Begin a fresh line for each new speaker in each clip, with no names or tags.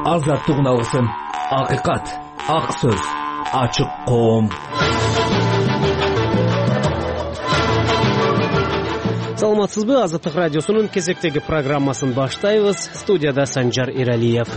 азаттыгын алсын. Акыйкат, ак сөз, ачык коом.
Саламатсызбы? Азаттык радиосунун кезектеги программасын баштайбыз. Студияда Санжар Иралиев.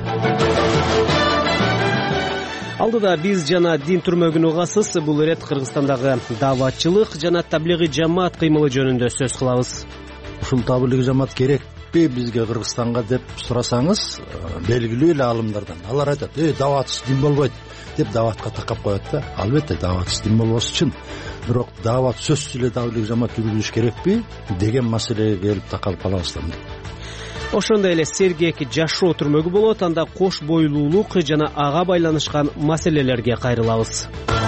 Алдыда биз жана дин түрмөгүн угасыз. Бул ирет Кыргызстандагы дааватчылык жана таблигый жамаат кыймылы жөнүндө сөз кылабыз.
Ушул таблигый жамаат керекпи бизге Кыргызстанга деп сурасаңыз, белгилүү эле аалымдардан алар айтат: дааватсыз дин болбойт" деп дааватка такап коет да. Албетте дааватсыз дин болбошу үчүн, бирок даават сөзсүз эле таблигый жамаат жүргүзүш керекпи деген маселеге келип такалып калабыз.
Ошондой эле сергек жашоо түрмөгү болот. Анда кош бойлуулук жана ага байланышкан маселелерге кайрылабыз.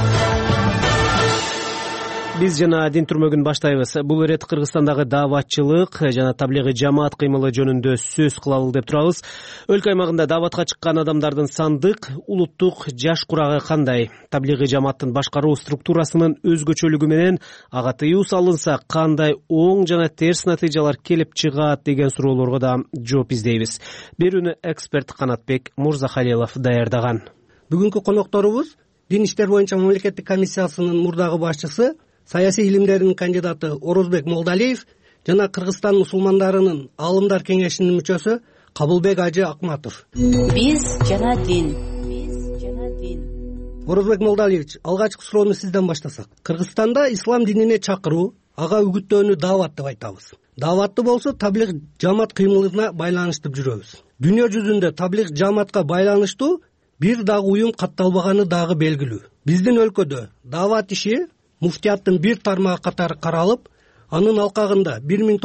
Биз жана дин түрмөгүн баштайбыз. Бул ирет Кыргызстандагы дааватчылык жана таблигый жамаат кыймылы жөнүндө сөз кылалы деп турабыз. Өлкө аймагында дааватка чыккан адамдардын сандык, улуттук жаш курагы кандай? Таблигый жамааттын башкаруу структурасынын өзгөчөлүгү менен ага тыюу салынса кандай оң жана терс натыйжалар келип чыгат деген суроолорго да жооп издейбиз. Берүүнү эксперт Канатбек Мурзахалилов даярдаган.
Бүгүнкү конокторубуз Дин иштер боюнча мамлекеттик комиссиясынын мурдагы башчысы, саясий илимдердин кандидаты Орозбек Молдалиев жана Кыргызстан мусулмандарынын аалымдар кеңешинин мүчөсү Кабылбек Ажы Акматов.
Биз жана дин.
Орозбек Молдалиевич, алгачкы суроону сизден баштасак. Кыргызстанда ислам динине чакыруу, ага үгүттөөнү даават деп айтабыз. Дааватты болсо таблиг жамаат кыймылына байланыштырып жүрөбүз. Дүйнө жүзүндө таблиг жамаатка байланыштуу бир дагы уюм катталбаганы дагы белгилүү. Биздин өлкөдө даават иши муфтияттын бир тармагы катары каралып, анын алкагында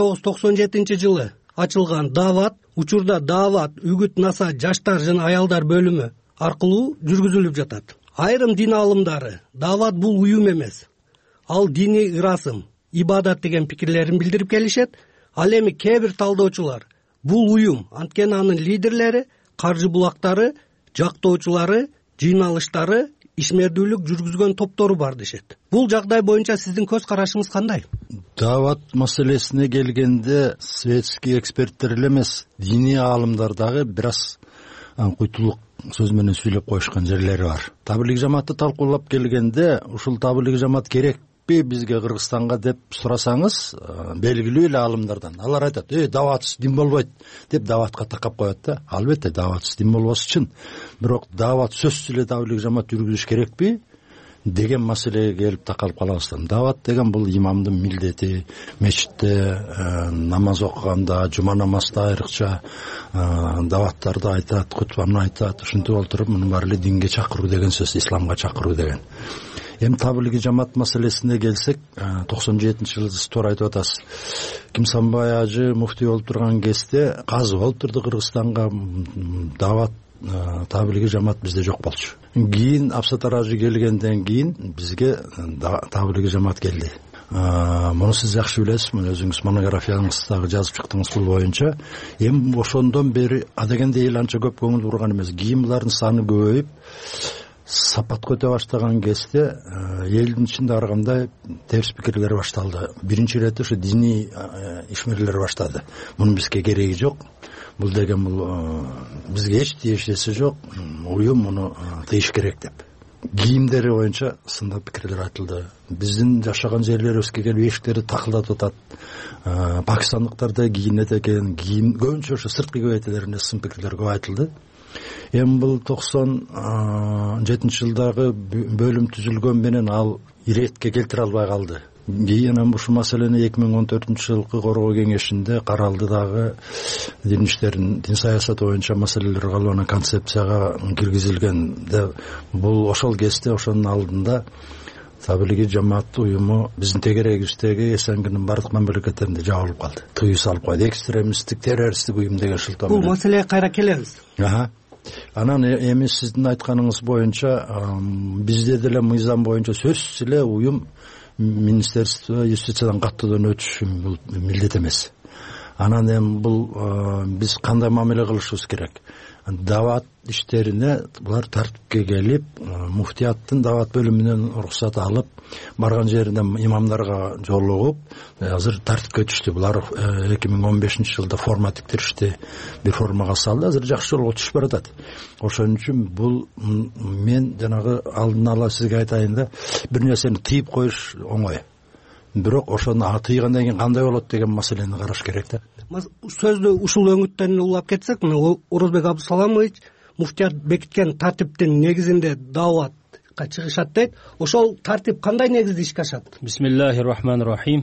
1997 жылы ачылган даават, учурда даават, үгүт, наса, жаштар жана аялдар бөлүмү аркылуу жүргүзүлүп жатат. Айрым дин аалымдары даават бул уюм эмес, ал диний ырасым, ибадат деген пикирлерин билдирип келишет. Ал эми кээ бир талдоочулар бул уюм, анткени анын лидерлери, каржы булактары, жактоочулары, жыйналыштары, ишмердүүлүк жүргүзгөн топтору бар дешет. Бул жагдай боюнча сиздин көз карашыңыз кандай?
Даават маселесине келгенде светский эксперттер эле эмес, диний аалымдар дагы бир аз куйтулук сөз менен сүйлөп коюшкан жерлери бар. Таблигий жамаатты талкуулап келгенде, ушул таблигий жамаат керекпи бизге Кыргызстанга деп сурасаңыз, белгилүү эле аалымдардан алар айтат: дааватсыз дин болбойт" деп дааватка такап коет да. Албетте дааватсыз дин болбошу үчүн, бирок даават сөзсүз эле таблигий жамаат жүргүзүш керекпи деген маселеге келип такалып калабыз. Даават деген бул имамдын милдети, мечитте намаз окуганда, жума намазда айрыкча дааваттарды айтат, кутбаны айтат. Ушинтип олтуруп мунун баары эле динге чакыруу деген сөз, исламга чакыруу деген. Эми таблигий жамаат маселесине келсек, 97-жылы сиз туура айтып атасыз. Кимсанбай Ажы муфтий болуп турган кезде казы болуп турду Кыргызстанга, даават таблигий жамаат бизде жок болчу. Кийин Абсатар Ажы келгенден кийин бизге таблигий жамаат келди. Муну сиз жакшы билесиз, муну өзүңүз монографияңызда жазып чыктыңыз бул боюнча. Эми ошондон бери адегенде эл анча көп көңүл бурган эмес. Кийин булардын саны көбөйүп, сапат көтө баштаган кезде элдин ичинде ар кандай терс пикирлер башталды. Биринчи ирет ушу диний ишмерлер баштады. Мунун бизге кереги жок. Бул деген бул бизге эч тиешеси жок. Уюм муну тыйыш керек деп. Кийимдери боюнча сындап пикирлер айтылды. Биздин жашаган жерлерибизге келип эшиктерди такылдатып атат. Пакистандыктар да кийинет экен. Кийин көбүнчө ушу сырткы кебетелерине сын пикирлер көп айтылды. Эми бул 97-жылдагы бөлүм түзүлгөн менен ал иретке келтире албай калды. Кийин ушул маселени 2014-жылкы коргоо кеңешинде каралды дагы. Дин иштерин, дин саясаты боюнча маселелер калыбына концепцияга киргизилген. Бул ошол кезде, ошонун алдында таблигий жамаат уюму биздин тегерегибиздеги СНГнын бардык мамлекеттеринде жабылып калды. Тыюу салып койду. Экстремисттик, террористтик уюм деген шылтоо.
Бул маселеге кайра келебиз.
Анан эми сиздин айтканыңыз боюнча бизде деле мыйзам боюнча сөзсүз эле уюм министерство юстициядан каттоодон өтүшү бул милдет эмес. Анан эми бул биз кандай мамиле кылышыбыз керек? Дават иштерине булар тартипке келип, муфтияттын дават бөлүмүнөн уруксат алып, барган жеринде имамдарга жолугуп, азыр тартипке түштү. Булар 2015-жылда форма тиктиришти, бир формага салды. Азыр жакшы жолго түшүп баратат. Ошон үчүн бул мен жанагы алдын ала сизге айтайын да, бир нерсени тыйып коюш оңой. Бирок ошону тыйгандан кийин кандай болот деген маселени караш керек да.
Сөздү ушул өңүттөн улап кетсек, мына Орозбек Абдусаламович муфтият бекиткен тартиптин негизинде даватка чыгышат дейт. Ошол тартип кандай негизде ишке ашат?
Бисмиллахир-рахманир-рахим.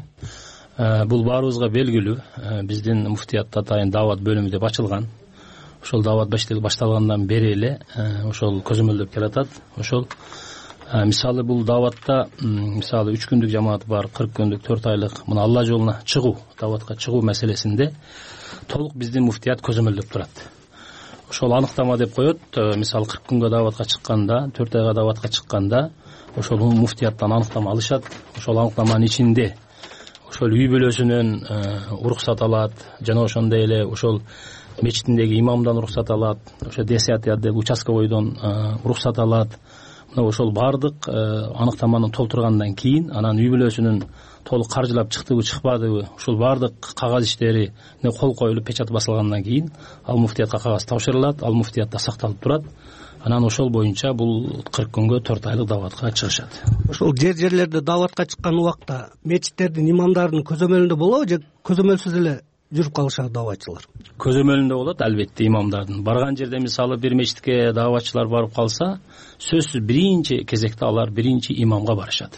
Бул баарыбызга белгилүү. Биздин муфтиятта атайын дават бөлүмү деп ачылган. Ошол дават башталгандан бери эле ошол көзөмөлдөп келатат. Ошол мисалы бул даватта мисалы 3 күндүк жамаат бар, 40 күндүк, 4 айлык мына Алла жолуна чыгуу, даватка чыгуу маселесинде толук биздин муфтият көзөмөлдөп турат. Ошол аныктама деп коет. Мисалы 40 күнгө даватка чыкканда, 4 айга даватка чыкканда ошол муфтияттан аныктама алышат. Ошол аныктаманын ичинде ошол үй бүлөсүнөн уруксат алат, жана ошондой эле ошол мечитиндеги имамдан уруксат алат, ошо десятиядеги участковойдон уруксат алат. Ошол баардык аныктаманы толтургандан кийин анан үй бүлөсүнүн толук каржылап чыктыбы чыкпадыбы ушул баардык кагаз иштерине кол коюлуп печат басылгандан кийин ал муфтиятка кагаз тапшырылат, ал муфтиятта сакталып турат. Анан ошол боюнча бул 40 күнгө 4 айлык даватка чыгышат.
Ошол жерлерде даватка чыккан убакта мечиттердин имамдарынын көзөмөлүндө болобу же көзөмөлсүз эле жүрүп калышат даватчылар?
Көзөмөлүндө болот албетте имамдардын. Барган жерде мисалы бир мечитке даватчылар барып калса, сөзсүз биринчи кезекте алар биринчи имамга барышат.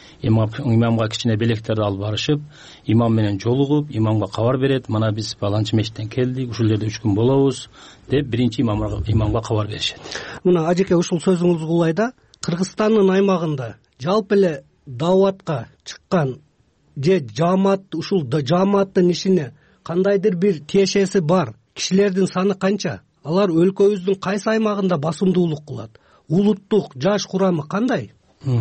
Имамга кичине белектерди алып барышып, имам менен жолугуп, имамга кабар берет. Мана биз баланчы мечиттен келдик, ушул жерде 3 күн болобуз деп биринчи имамга кабар беришет.
Мына ажеке ушул сөзүңүз улайда Кыргызстандын аймагында жалпы эле даватка чыккан же жамаат ушул жамааттын ишине кандайдыр бир тиешеси бар кишилердин саны канча? Алар өлкөбүздүн кайсы аймагында басымдуулук кылат? Улуттук жаш курамы кандай?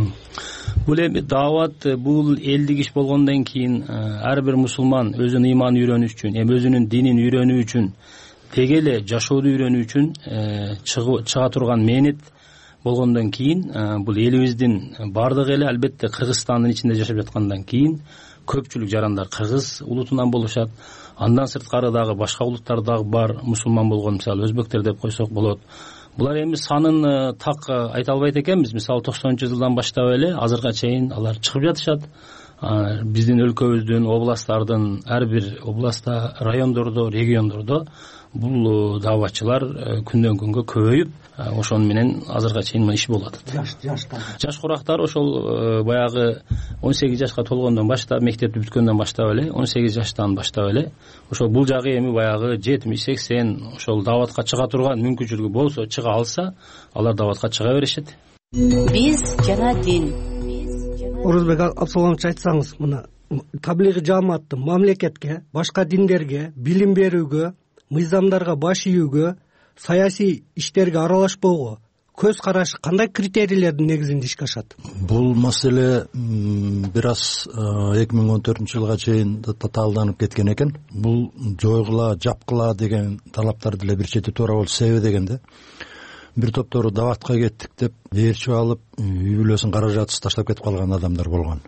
Бул эми дават бул элдик иш болгондон кийин ар бир мусулман өзүнүн ыйманын үйрөнүш үчүн, өзүнүн динин үйрөнүү үчүн, теге эле жашооду үйрөнүү үчүн чыга турган мээнет болгондон кийин бул элибиздин баардык эле албетте Кыргызстандын ичинде жашап жаткандан кийин көпчүлүк жарандар кыргыз улутунан болушат. Андан сырткары дагы башка улуттар дагы бар, мусулман болгон, мисалы өзбектер деп койсок болот. Булар эми санын так айта албайт экенбиз. Мисалы 90-жылдан баштап эле азыркыга чейин алар чыгып жатышат. Биздин өлкөбүздүн областтардын ар бир областта, райондордо, региондордо бул даватчылар күндөн күнгө көбөйүп, ошон менен азыркыга чейин иш болуп атат. Жаш курактар ошол баягы 18 жашка толгондон баштап, мектепти бүткөндөн баштап эле, 18 жаштан баштап эле ошол бул жагы эми баягы 70-80 ошол даватка чыга турган мүмкүнчүлүгү болсо, чыга алса, алар даватка чыга беришет.
Биз жана дин.
Орозбек Абдусаламович, айтсаңыз, мына таблигый жамаатты мамлекетке, башка диндерге, билим берүүгө, мыйзамдарга баш ийүүгө, саясий иштерге аралашпоого көз карашы кандай критерийлердин негизинде ишке ашат?
Бул маселе бир аз 2014-жылга чейин татаалданып кеткен экен. Бул жойгула, жапкыла деген талаптар деле бир чети туура болуп себеби дегенде бир топтору даватка кеттик деп ээрчип алып, үй бүлөсүн каражатсыз таштап кетип калган адамдар болгон.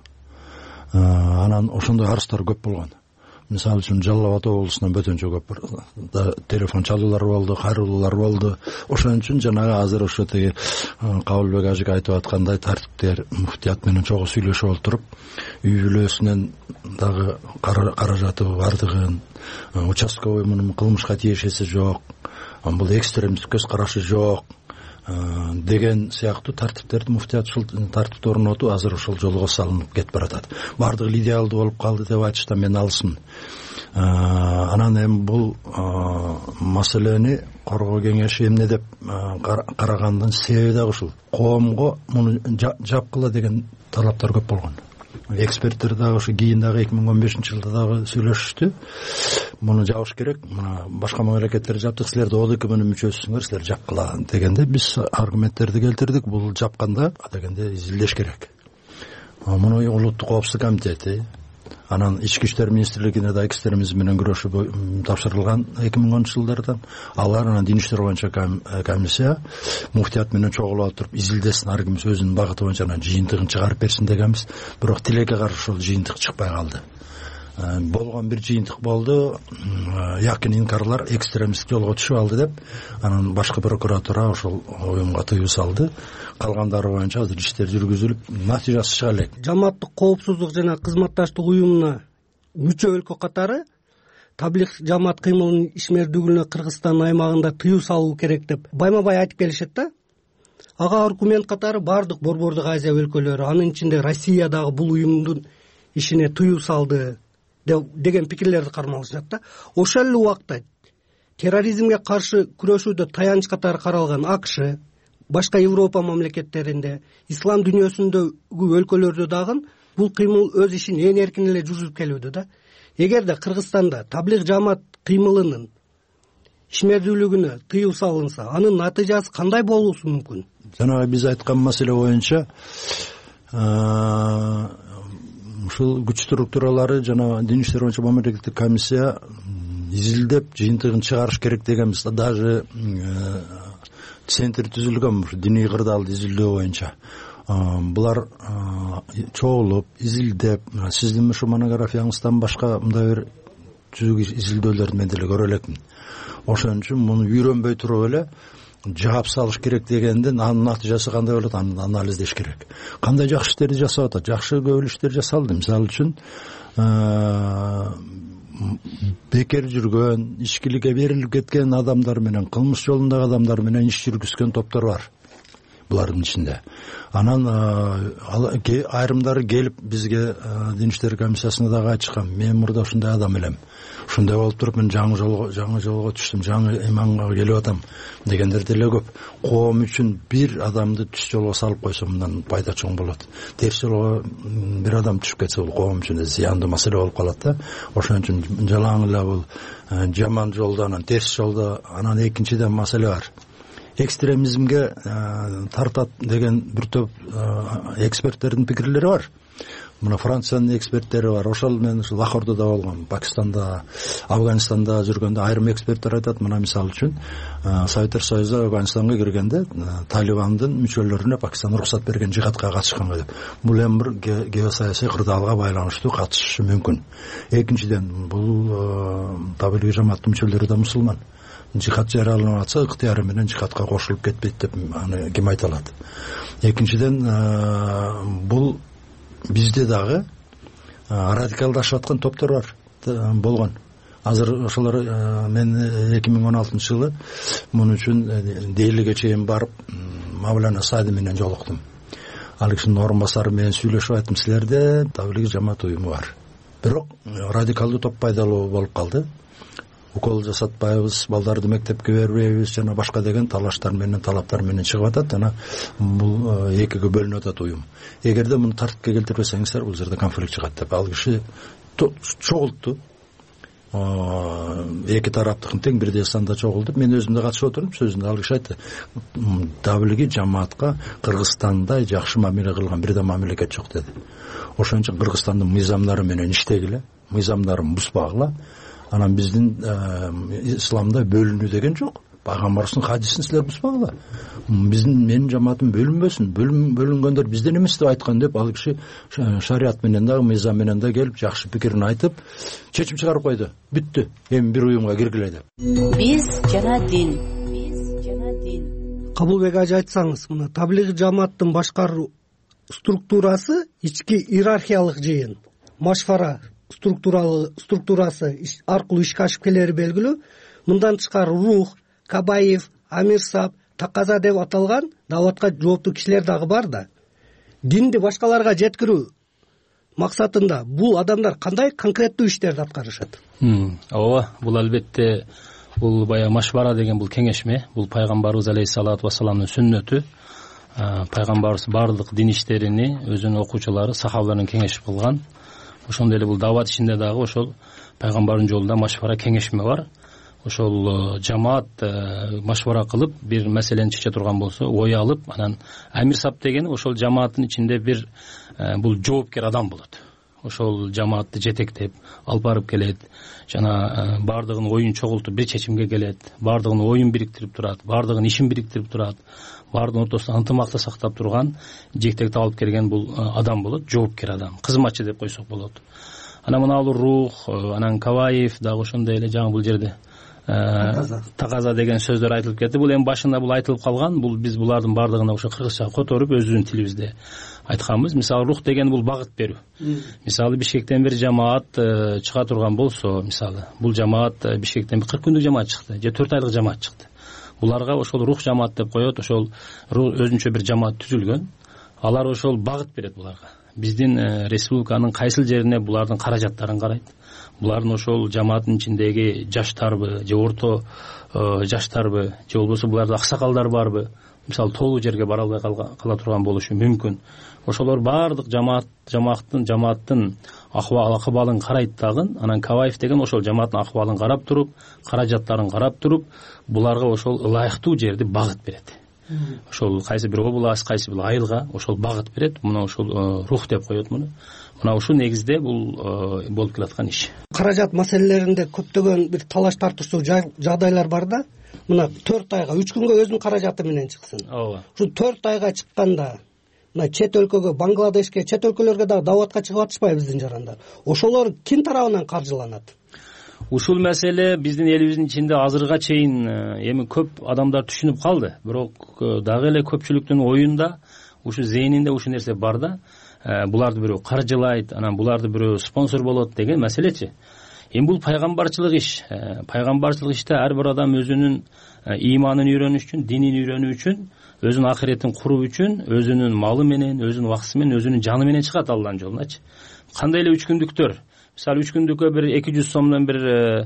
Анан ошондой арыздар көп болгон. Мисалы үчүн Жалал Абад облусунан бөтөнчө көп телефон чалуулар болду, кайрылуулар болду. Ошон үчүн жанагы азыр ошо теги Кабылбек ажык айтып аткандай тартиптер муфтият менен чогуу сүйлөшүп олтуруп, үй бүлөсүнөн дагы каражаты бардыгын, участковый мунун кылмышка тиешеси жок, бул экстремист көз карашы жок деген сыяктуу тартиптерди муфтият ушул тартипти орнотуу азыр ошол жолго салынып кетип баратат. Бардыгы идеалдуу болуп калды деп айтыштан мен алысмын. Анан эми бул маселени коргоо кеңеши эмне деп карагандын себеби дагы ушул. Коомго муну жапкыла деген талаптар көп болгон. Эксперттер дагы ошо кийин дагы 2015-жылда дагы сүйлөшүштү. Муну жабыш керек. Мына башка мамлекеттер жаптык, силер да ОДКБнын мүчөсүсүңөр, силер жапкыла дегенде биз аргументтерди келтирдик. Бул жапканда дегенде изилдеш керек. Муну улуттук коопсуздук комитети, Анан ички иштер министрлигине да экстремизм менен күрөшүү тапшырылган 2010 жылдардан. Алар анан дин иштер боюнча комиссия муфтият менен чогулуп отуруп изилдесин, ар ким өзүнүн багыты боюнча анан жыйынтыгын чыгарып берсин дегенбиз. Бирок тилекке каршы ошол жыйынтык чыкпай калды. Болгон бир жыйынтык болду. Якын инкарлар экстремисттик жолго түшүп алды деп, анан башкы прокуратура ошол уюмга тыюу салды. Калгандары боюнча азыр иштер жүргүзүлүп, натыйжасы чыга элек.
Жамааттык коопсуздук жана кызматташтык уюмуна мүчө өлкө катары таблиг жамаат кыймылынын ишмердүүлүгүнө Кыргызстан аймагында тыюу салуу керек деп байма-бай айтып келишет да. Ага аргумент катары бардык Борбордук Азия өлкөлөрү, анын ичинде Россия дагы бул уюмдун ишине тыюу салды деген пикирлерди кармалышат да. Ошол эле убакта терроризмге каршы күрөшүүдө таянч катары каралган АКШ, башка Европа мамлекеттеринде, ислам дүйнөсүндөгү өлкөлөрдө дагы бул кыймыл өз ишин ээн эркин эле жүргүзүп келүүдө да. Эгерде Кыргызстанда таблиг жамаат кыймылынын ишмердүүлүгүнө тыюу салынса, анын натыйжасы кандай болушу мүмкүн?
Жана биз айткан маселе боюнча ушул күч структуралары жана дин иштер боюнча мамлекеттик комиссия изилдеп жыйынтыгын чыгарыш керек дегенбиз. Даже центр түзүлгөн диний кырдаалды изилдөө боюнча. Булар чогулуп, изилдеп, сиздин ушу монографияңыздан башка мындай бир түзүк изилдөөлөрдү мен деле көрө элекмин. Ошон үчүн муну үйрөнбөй туруп эле жаап салыш керек дегенден анын натыйжасы кандай болот, аны анализдеш керек. Кандай жакшы иштерди жасап атат, жакшы көп эле иштер жасалды. Мисалы үчүн бекер жүргөн, ичкиликке берилип кеткен адамдар менен, кылмыш жолундагы адамдар менен иш жүргүзгөн топтор бар. Булардын ичинде. Анан айрымдары келип бизге дин иштер комиссиясына дагы айтышкан. Мен мурда ушундай адам элем. Ушундай болуп туруп мен жаңы жолго түштүм, жаңы иманга келип атам дегендер деле көп. Коом үчүн бир адамды түз жолго салып койсо мындан пайда чоң болот. Терс жолго бир адам түшүп кетсе бул коом үчүн зыяндуу маселе болуп калат да. Ошон үчүн жалаң эле бул жаман жолдо, анан терс жолдо, анан экинчиден маселе бар. Экстремизмге тартат деген бир топ эксперттердин пикирлери бар. Мына Франциянын эксперттери бар. Ошол мен ушул Лахордода болгом, Пакистанда, Афганистанда жүргөндө айрым эксперттер айтат. Мына мисалы үчүн Советтер Союзу Афганистанга киргенде Талибандын мүчөлөрүнө Пакистан уруксат берген жихадка катышканга деп. Бул эми бир геосаясий кырдаалга байланыштуу катышышы мүмкүн. Экинчиден бул таблиг жамааттын мүчөлөрү да мусулман. Жихад жарыяланып атса, ыктыяры менен жихадка кошулуп кетпейт деп аны ким айта алат? Экинчиден бул бизде дагы радикалдашып аткан топтор бар болгон. Азыр ошолор мен 2016 жылы муну үчүн Делиге чейин барып Мавлана Сади менен жолуктум. Ал кишинин орун басары менен сүйлөшүп айттым, силерде таблиг жамаат уюму бар. Бирок радикалдуу топ пайдалуу болуп калды. Укол жасатпайбыз, балдарды мектепке бербейбиз жана башка деген талаштар менен, талаптар менен чыгып атат. Жана бул экиге бөлүнүп атат уюм. Эгерде муну тартипке келтирбесеңиздер, бул жерде конфликт чыгат деп ал киши чогултту. Эки тараптыкын тең бирдей санда чогултуп, мен өзүм да катышып отурдум. Сөзүндө ал киши айтты, таблиги жамаатка Кыргызстанда жакшы мамиле кылган бир да мамлекет жок деди. Ошон үчүн Кыргызстандын мыйзамдары менен иштегиле, мыйзамдарын бузбагыла. Анан биздин исламда бөлүнүү деген жок. Пайгамбардын хадисин силер бузбагыла. Менин жамаатым бөлүнбөсүн. Бөлүнгөндөр бизден эмес деп айткан деп ал киши шарият менен да, мыйзам менен да келип жакшы пикирин айтып, чечим чыгарып койду. Бүттү. Эми бир уюмга киргиле деп.
Биз жана дин.
Кабылбек ажы, айтсаңыз, мына таблиг жамааттын башкаруу структурасы ички иерархиялык жыйын, машфара структурасы аркылуу ишке ашып келери белгилүү. Мындан тышкары Рух, Кабаев, Амирсап, Таказа деп аталган дааватка жооптуу кишилер дагы бар да. Динди башкаларга жеткирүү максатында бул адамдар кандай конкреттүү иштерди аткарышат?
Ооба, бул албетте бул бая машвара деген бул кеңешме, бул пайгамбарыбыз алейхиссалату вассаламдын сүннөтү. Пайгамбарыбыз бардык дин иштерини өзүнүн окуучулары, сахабаларын кеңешип кылган. Ошондой эле бул даават ишинде дагы ошол пайгамбардын жолунда машвара кеңешме бар. Ошол жамаат машвара кылып бир маселени чече турган болсо, ой алып, анан Амирсап деген ошол жамааттын ичинде бир бул жоопкер адам болот. ошол жамаатты жетектеп алып барып келет, жана баардыгын оюн чогултуп бир чечимге келет, баардыгын оюн бириктирип турат, баардыгын ишин бириктирип турат, баардыгынын ортосунда ынтымакты сактап турган жетектеп алып келген бул адам болот, жоопкер адам, кызматчы деп койсок болот. Анан мына Рух, анан Каваев дагы ошондой эле жаңы бул жерде таказа деген сөздөр айтылып кетти. Бул эми башында бул айтылып калган, бул биз булардын баардыгына ошо кыргызча которуп өзүбүздүн тилибизде айтканбыз. Мисалы Рух деген бул багыт берүү. Мисалы Бишкектен бир жамаат чыга турган болсо, мисалы бул жамаат Бишкектен 40 күндүк жамаат чыкты же 4 айлык жамаат чыкты. Буларга ошол Рух жамаат деп коет, ошол өзүнчө бир жамаат түзүлгөн. Алар ошол багыт берет буларга. Биздин республиканын кайсыл жерине булардын каражаттарын карайт. Булардын ошол жамааттын ичиндеги жаштарбы же орто жаштарбы же болбосо буларда аксакалдар барбы, мисалы толуу жерге бара албай кала турган болушу мүмкүн. Ошолор баардык жамааттын акыбалын карайт дагы. Анан Каваев деген ошол жамааттын акыбалын карап туруп, каражаттарын карап туруп, буларга ошол ылайыктуу жерди багыт берет. Ошол кайсы бир область, кайсы бир айылга ошол багыт берет. Мына ошол Рух деп коет муну. Мына ушул негизде бул болуп келаткан иш.
Каражат маселелеринде көптөгөн бир талаш тартыштуу жагдайлар бар да. Мына 4 айга 3 күнгө өзүнүн каражаты менен чыксын.
Ооба.
Ушул 4 айга чыкканда мына чет өлкөгө, Бангладешке, чет өлкөлөргө дагы даватка чыгып атышпайбы биздин жарандар? Ошолор ким тарабынан каржыланат?
Ушул маселе биздин элибиздин ичинде азырга чейин эми көп адамдар түшүнүп калды. Бирок дагы эле көпчүлүктүн оюнда, ушу зээнинде ушул нерсе бар да. Буларды бирөө каржылайт, анан буларды бирөө спонсор болот деген маселечи. Эми бул пайгамбарчылык иш. Пайгамбарчылык иште ар бир адам өзүнүн иманын үйрөнүш үчүн, динин үйрөнүү үчүн, өзүнүн ахиретин куруу үчүн, өзүнүн малы менен, өзүнүн убактысы менен, өзүнүн жаны менен чыгат Алланын жолуначы. Кандай эле 3 күндүктөр. Мисалы 3 күндүккө бир 200 сомдон бир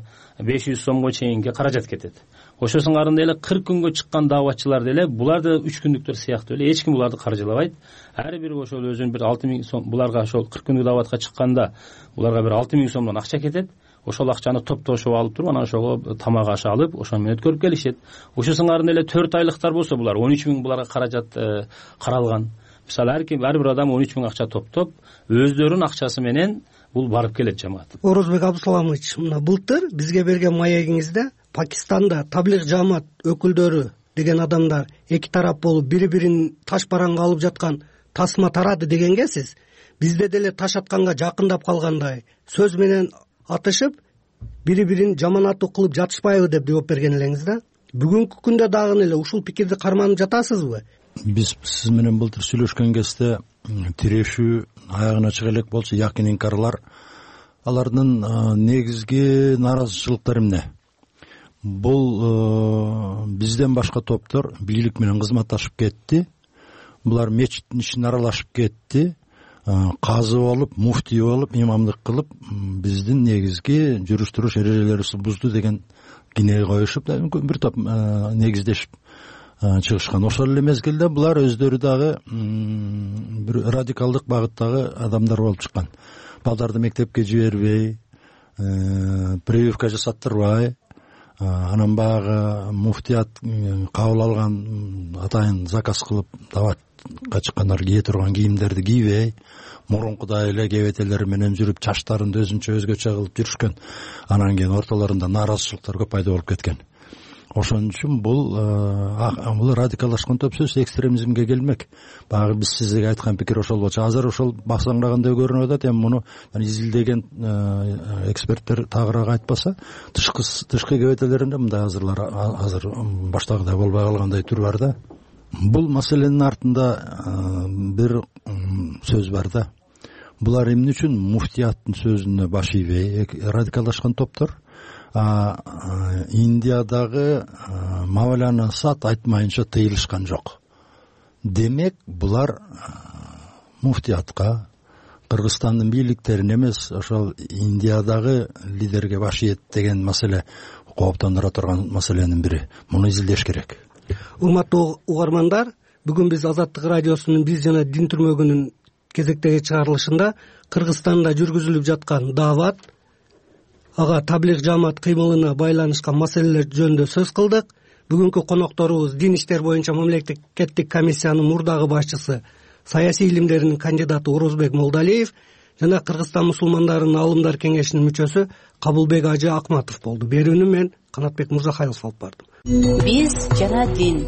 500 сомго чейинки каражат кетет. Ошо сыңарында эле 40 күнгө чыккан дааватчылар деле булар да 3 күндүктөр сыяктуу эле эч ким буларды каржылабайт. Ар бири ошол өзүнүн бир 6000 сом, буларга ошол 40 күндүк дааватка чыкканда буларга бир 6000 сомдон акча кетет. Ошол акчаны топтошуп алып туруп, анан ошого тамак аш алып, ошону менен өткөрүп келишет. Ошо сыңарында эле 4 айлыктар болсо булар 13000 буларга каражат каралган. Мисалы ар бир адам 13000 акча топтоп, өздөрүнүн акчасы менен бул барып келет жамаат.
Орозбек Абдусаламович, мына былтыр бизге берген маегиңизде Пакистанда таблиг жамаат өкүлдөрү деген адамдар эки тарап болуп бири-бирин таш бараңга алып жаткан тасма тарады дегенге сиз бизде деле таш атканга жакындап калгандай сөз менен атышып бири-бирин жаманаттуу кылып жатышпайбы деп жооп берген элеңиз да. Бүгүнкү күндө дагы эле ушул пикирди карманып жатасызбы?
Биз сиз менен былтыр сүйлөшкөн кезде тирешүү аягына чыга элек болчу, якын инкарлар, алардын негизги нааразычылыктары эмне? Бул бизден башка топтор бийлик менен кызматташып кетти. Булар мечиттин ишине аралашып кетти. Казы болуп, муфтий болуп, имамдык кылып, биздин негизги жүрүш-туруш эрежелерибизди бузду деген кинеге коюшуп, бир топ негиздешип чыгышкан. Ошол эле мезгилде булар өздөрү дагы бир радикалдык багыттагы адамдар болуп чыккан. Балдарды мектепке жибербей, прививка жасаттырбай, анан баягы муфтият кабыл алган атайын заказ кылып даватка чыккандар кие турган кийимдерди кийбей, мурункудай эле кебетелери менен жүрүп, чачтарынды өзүнчө өзгөчө кылып жүрүшкөн. Анан кийин ортолорунда нааразычылыктар көп пайда болуп кеткен. Ошон үчүн бул радикалдашкан топ сөз экстремизмге келмек. Баягы биз сизге айткан пикир ошол болчу. Азыр ошол баксаңдагандай көрүнүп атат. Эми муну изилдеген эксперттер тагыраак айтпаса, тышкы кебетелеринде мындай азыр баштагыдай болбой калгандай түр бар да. Бул маселенин артында бир сөз бар да. Булар эмне үчүн муфтияттын сөзүнө баш ийбей радикалдашкан топтор? Индиядагы Мавляна Сад айтмайынча тыйылышкан жок. Демек булар муфтиятка, Кыргызстандын бийликтерине эмес, ошол Индиядагы лидерге баш ийет деген маселе кооптондура турган маселенин бири. Муну изилдеш керек.
Урматтуу угармандар, бүгүн биз Азаттык радиосунун биз жана дин түрмөгүнүн кезектеги чыгарылышында Кыргызстанда жүргүзүлүп жаткан даават, ага таблиг жамаат кыймылына байланышкан маселелер жөнүндө сөз кылдык. Бүгүнкү конокторубуз дин иштер боюнча мамлекеттик комиссиянын мурдагы башчысы, саясий илимдеринин кандидаты Орозбек Молдалиев жана Кыргызстан мусулмандарынын аалымдар кеңешинин мүчөсү Кабылбек Ажы Акматов болду. Берүүнү мен Канатбек Мырзахайлов алып бардым.
Биз жана дин.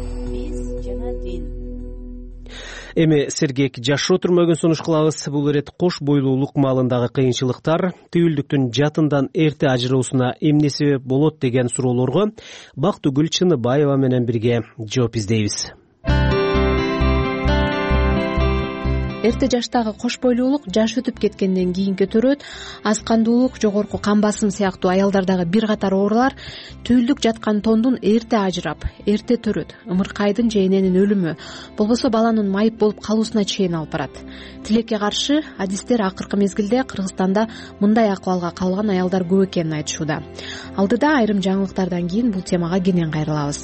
Эми сергек жашоо түрмөгүн сунуш кылабыз. Бул ирет кош бойлуулук маалындагы кыйынчылыктар, түйүлдүктүн жатындан эрте ажыруусуна эмне себеп болот деген суроолорго Бактыгүл Чыныбаева менен бирге жооп издейбиз.
Эрте жаштагы кош бойлуулук жаш өтүп кеткенден кийин көтөрөт. Аскандуулук, жогорку кан басым сыяктуу аялдардагы бир катар оорулар түйүлдүк жаткан тондун эрте ажырап, эрте төрөт, ымыркайдын же эненин өлүмү, болбосо баланын майып болуп калуусуна чейин алып барат. Тилекке каршы адистер акыркы мезгилде Кыргызстанда мындай акыбалга калган аялдар көп экенин айтышууда. Алдыда айрым жаңылыктардан кийин бул темага кенен кайрылабыз.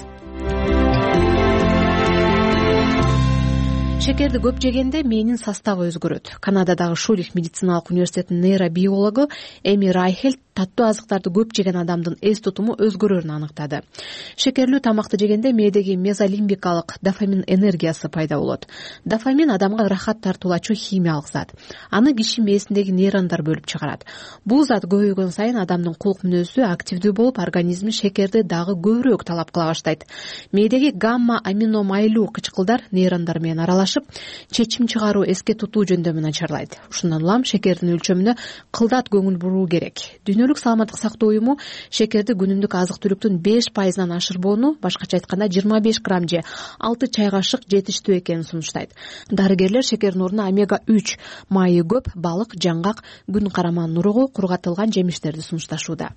Шекерди көп жегенде мээнин составы өзгөрөт. Канададагы Шулих медициналык университетинин нейробиологу Эми Райхель таттуу азыктарды көп жеген адамдын эс тутуму өзгөрөрүн аныктады. Шекерлүү тамакты жегенде мээдеги мезолимбикалык дофамин энергиясы пайда болот. Дофамин адамга рахат тартуулачу химиялык зат. Аны киши мээсиндеги нейрондар бөлүп чыгарат. Бул зат көбөйгөн сайын адамдын кулк мүнөзү активдүү болуп, организми шекерди дагы көбүрөөк талап кыла баштайт. Мээдеги гамма аминомайлуу кычкылдар нейрондар менен аралашып, чечим чыгаруу, эске тутуу жөндөмү начарлайт. Ушундан улам шекердин өлчөмүнө кылдат көңүл буруу керек. Дүйнөлүк саламаттык сактоо уюму шекерди күнүмдүк азык-түлүктүн 5%-нан ашырбоону, башкача айтканда 25 грамм же 6 чай кашык жетиштүү экенин сунуштайт. Дарыгерлер шекердин ордуна омега-3 майы көп, балык, жаңгак, күн караман уругу, кургатылган жемиштерди сунушташууда.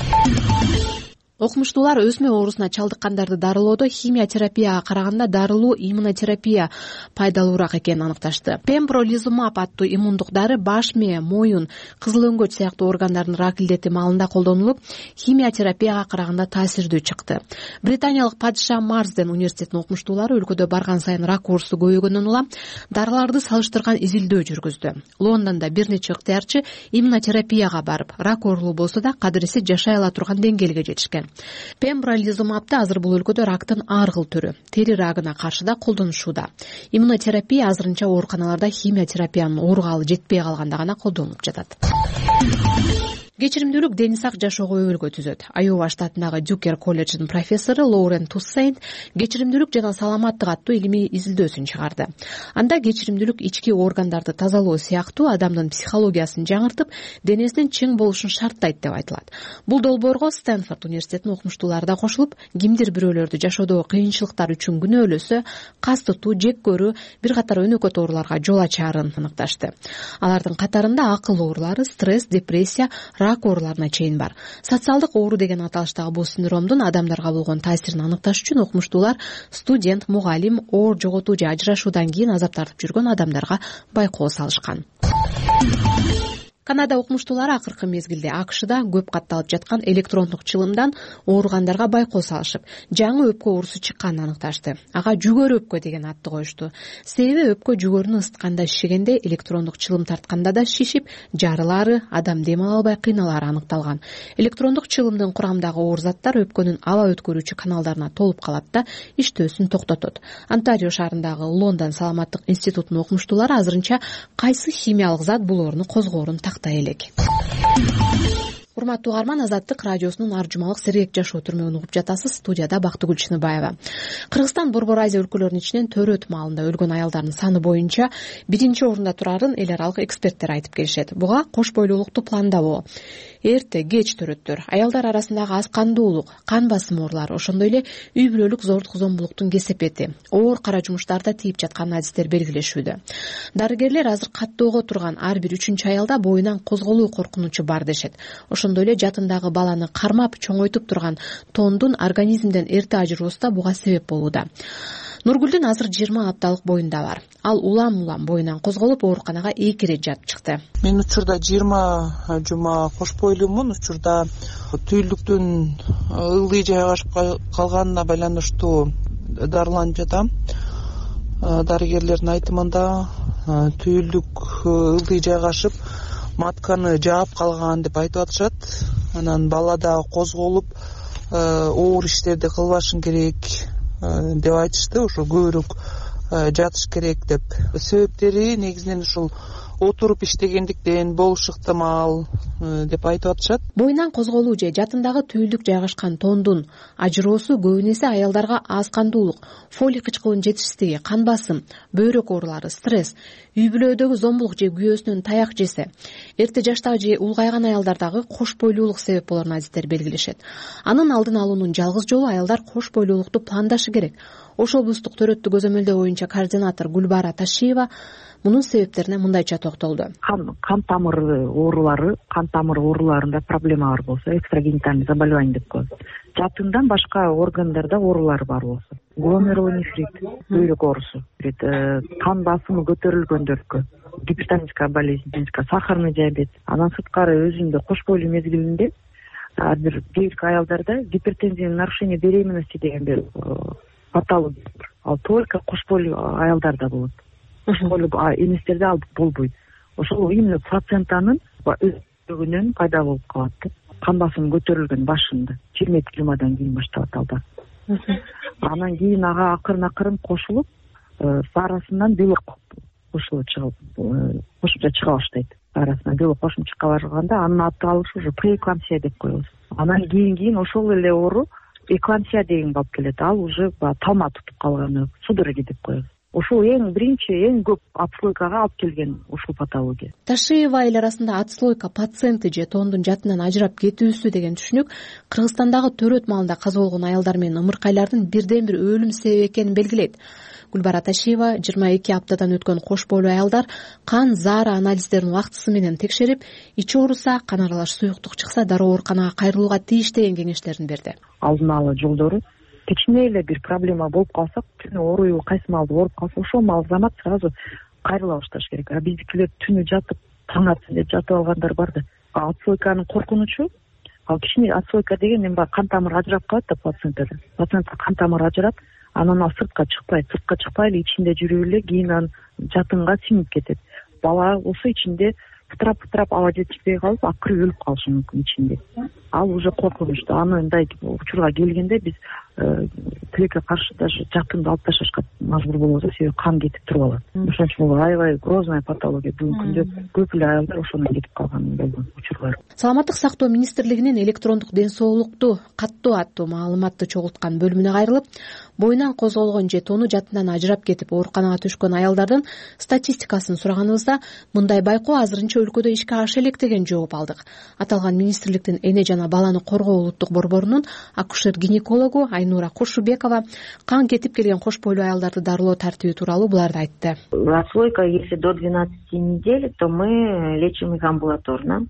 Окумуштуулар өсмө оорусуна чалдыккандарды дарылоодо химия терапияга караганда дарылуу иммунотерапия пайдалуураак экенин аныкташты. Пембролизумаб аттуу иммундук дары баш, мээ, моюн, кызыл өңгөч сыяктуу органдардын рак илдети маалында колдонулуп, химия терапияга караганда таасирдүү чыкты. Британиялык Падиша Марсден университетинин окумуштуулары өлкөдө барган сайын рак оорусу көбөйгөндөн улам дарыларды салыштырган изилдөө жүргүздү. Лондондо бир нече ыктыярчы иммунотерапияга барып, рак оорулуу болсо да кадыреси жашай ала турган деңгээлге жетишкен. Пембролизумабды азыр бул өлкөдө рактын ар кыл түрү, тери рагына каршы да колдонушууда. Иммунотерапия азырынча ооруканаларда химия терапиянын оорукалы жетпей калганда гана колдонулуп жатат. Кечиримдүүлүк дени сак жашоого өбөлгө түзөт. Айова штатындагы Дюкер колледжинин профессору Лоурен Туссейн кечиримдүүлүк жана саламаттык аттуу илимий изилдөөсүн чыгарды. Анда кечиримдүүлүк ички органдарды тазалоо сыяктуу адамдын психологиясын жаңыртып, денесинин чың болушун шарттайт деп айтылат. Бул долбоорго Стэнфорд университетинин окумуштуулары да кошулуп, кимдир бирөөлөрдү жашоодогу кыйынчылыктар үчүн күнөөлөсө, кас тутуу, жек көрүү, бир катар өнөкөт ооруларга жол ачаарын аныкташты. Алардын катарында акыл оорулары, стресс, депрессия, рак ооруларына чейин бар. Социалдык оору деген аталыштагы бул синдромдун адамдарга болгон таасирин аныкташ үчүн окумуштуулар студент, мугалим, оор жоготуу же ажырашуудан кийин азап тартып жүргөн адамдарга байкоо салышкан. Канада окумуштуулары акыркы мезгилде АКШда көп катталып жаткан электрондук чылымдан ооругандарга байкоо салышып, жаңы өпкө оорусу чыкканын аныкташты. Ага жүгөр өпкө деген атты коюшту. Себеби өпкө жүгөрүнү ысытканда шишигенде, электрондук чылым тартканда да шишип, жарылаары, адам дем ала албай кыйналаары аныкталган. Электрондук чылымдын курамындагы оор заттар өпкөнүн аба өткөрүүчү каналдарына толуп калат да иштөөсүн токтотот. Онтарио шаарындагы Лондон саламаттык институтунун окумуштуулары азырынча кайсы химиялык зат бул ооруну козгоорун тактай элек. Урматтуу угарман, Азаттык радиосунун ар жумалык сергек жашоо түрмөгүн угуп жатасыз. Студияда Бактыгүл Чыныбаева. Кыргызстан Борбор Азия өлкөлөрүнүн ичинен Төрөт маалында өлгөн аялдардын саны боюнча биринчи орунда турарын эл аралык эксперттер айтып келишет. Буга кош бойлуулукту пландабоо, эрте кеч төрөттөр, аялдар арасындагы аскандуулук, кан басым оорулары, ошондой эле үй бүлөлүк зордук зомбулуктун кесепети, оор кара жумуштарда тийип жатканын адистер белгилешүүдө. Дарыгерлер азыр каттоого турган ар бир 3-чү аялда боюнан козголуу коркунучу бар дешет. Ошондой эле жатындагы баланы кармап чоңойтуп турган тондун организмден эрте ажыруусу да буга себеп болууда. Нургүлдүн азыр 20 апталык боюнда бар. Ал улам боюнан козголуп ооруканага 2 ирет жатып чыкты.
Мен учурда 20 жума кош бойлуумун. Учурда түйүлдүктүн ылдый жайгашып калганына байланыштуу дарыланып жатам. Дарыгерлердин айтымында түйүлдүк ылдый жайгашып, матканы жаап калган деп айтып атышат. Анан бала да козголуп, оор иштерди кылбашың керек деп айтышты. Ошо көбүрөөк жатыш керек деп. Себептери негизинен ушул отуруп иштегендиктен болушу ыктымал деп айтып атышат.
Боюнан козголуу же жатындагы түйүлдүк жайгашкан тондун ажыроосу көбүн эсе аялдарга аз кандуулук, фолий кычкылын жетишсиздиги, кан басым, бөйрөк оорулары, стресс, үй бүлөдөгү зомбулук же күйөөсүнөн таяк жесе, эрте жаштагы же улгайган аялдардагы кош бойлуулук себеп болоруна адистер белгилешет. Анын алдын алуунун жалгыз жолу аялдар кош бойлуулукту пландашы керек. Ош облустук төрөттү көзөмөлдөө боюнча координатор Гүлбара Ташиева мунун себептерине мындайча токтолду.
Кан тамыр ооруларында проблема бар болсо, экстрагенитальный заболевание деп коет. Жатындан башка органдарда оорулар бар болсо, гломерулонефрит, бөйрөк оорусу, кан басымы көтөрүлгөндөргө, гипертоническая болезнь, сахарный диабет, андан сырткары өзүндө кош бойлуу мезгилинде бир аялдарда гипертензия, нарушение беременности деген бир патология бар. Ал только кош бойлуу аялдарда болот. Кош бойлуу эместерде ал болбойт. Ошол именно плацентанын өзүнөн пайда болуп калат. Кан басымы көтөрүлгөн башында 20 климадан кийин башталат алда. Анан кийин ага акырын кошулуп, арасынан белок кошулуп чыгып, кошумча чыга баштайт. Арасынан белок кошумча чыга башлаганда анын аты алышы уже преэклампсия деп коебуз. Анан кийин ошол эле оору эклампсия дегенге алып келет. Ал уже талма тутуп калганы, судороги деп коебуз. Ошол эң биринчи, эң көп отслойкага алып келген ушул патология.
Ташиева эл арасында отслойка пациенти же тондун жатынан ажырап кетүүсү деген түшүнүк Кыргызстандагы төрөт маалында каза болгон аялдар менен ымыркайлардын бирден бир өлүм себеби экенин белгилейт. Гүлбара Ташиева 22 аптадан өткөн кош бойлуу аялдар кан, заара анализдерин убактысы менен текшерип, ичи ооруса, кан аралаш суюктук чыкса дароо ооруканага кайрылууга тийиш деген кеңештерин берди.
Алдын ала жолдору кичине эле бир проблема болуп калса, түнү ооруйбу, кайсы маалда ооруп калса, ошол маал замат сразу кайрыла башташ керек. А биздикилер түнү жатып, таң атсын деп жатып алгандар бар да. Отслойканын коркунучу, ал кичине отслойка деген эми кан тамыр ажырап калат да плацентада. Плацента кан тамыр ажырап, анан ал сыртка чыкпай эле ичинде жүрүп эле кийин анан жатынга сиңип кетет. Бала болсо ичинде пытрап аба жетишпей калып, акыры өлүп калышы мүмкүн ичинде. Ал уже коркунучтуу. Анындай учурга келгенде биз тилекке каршы даже жатынды алып ташташка мажбур болобуз, себеби кан кетип туруп алат. Ошон үчүн бул аябай грозная патология. Бүгүнкү күндө көп эле аялдар ошондон кетип калган болгон учурлар.
Саламаттык сактоо министрлигинин электрондук ден соолукту каттоо аттуу маалыматты чогулткан бөлүмүнө кайрылып, боюнан козголгон же тону жатынан ажырап кетип ооруканага түшкөн аялдардын статистикасын сураганыбызда мындай байкоо азырынча өлкөдө ишке аша элек деген жооп алдык. Аталган министрликтин эне жана баланы коргоо улуттук борборунун акушер-гинекологу Айнура Кошубекова кан кетип келген кош бойлуу аялдарды дарылоо тартиби тууралуу буларды айтты.
Отслойка, если до 12 недель, то мы лечим их амбулаторно.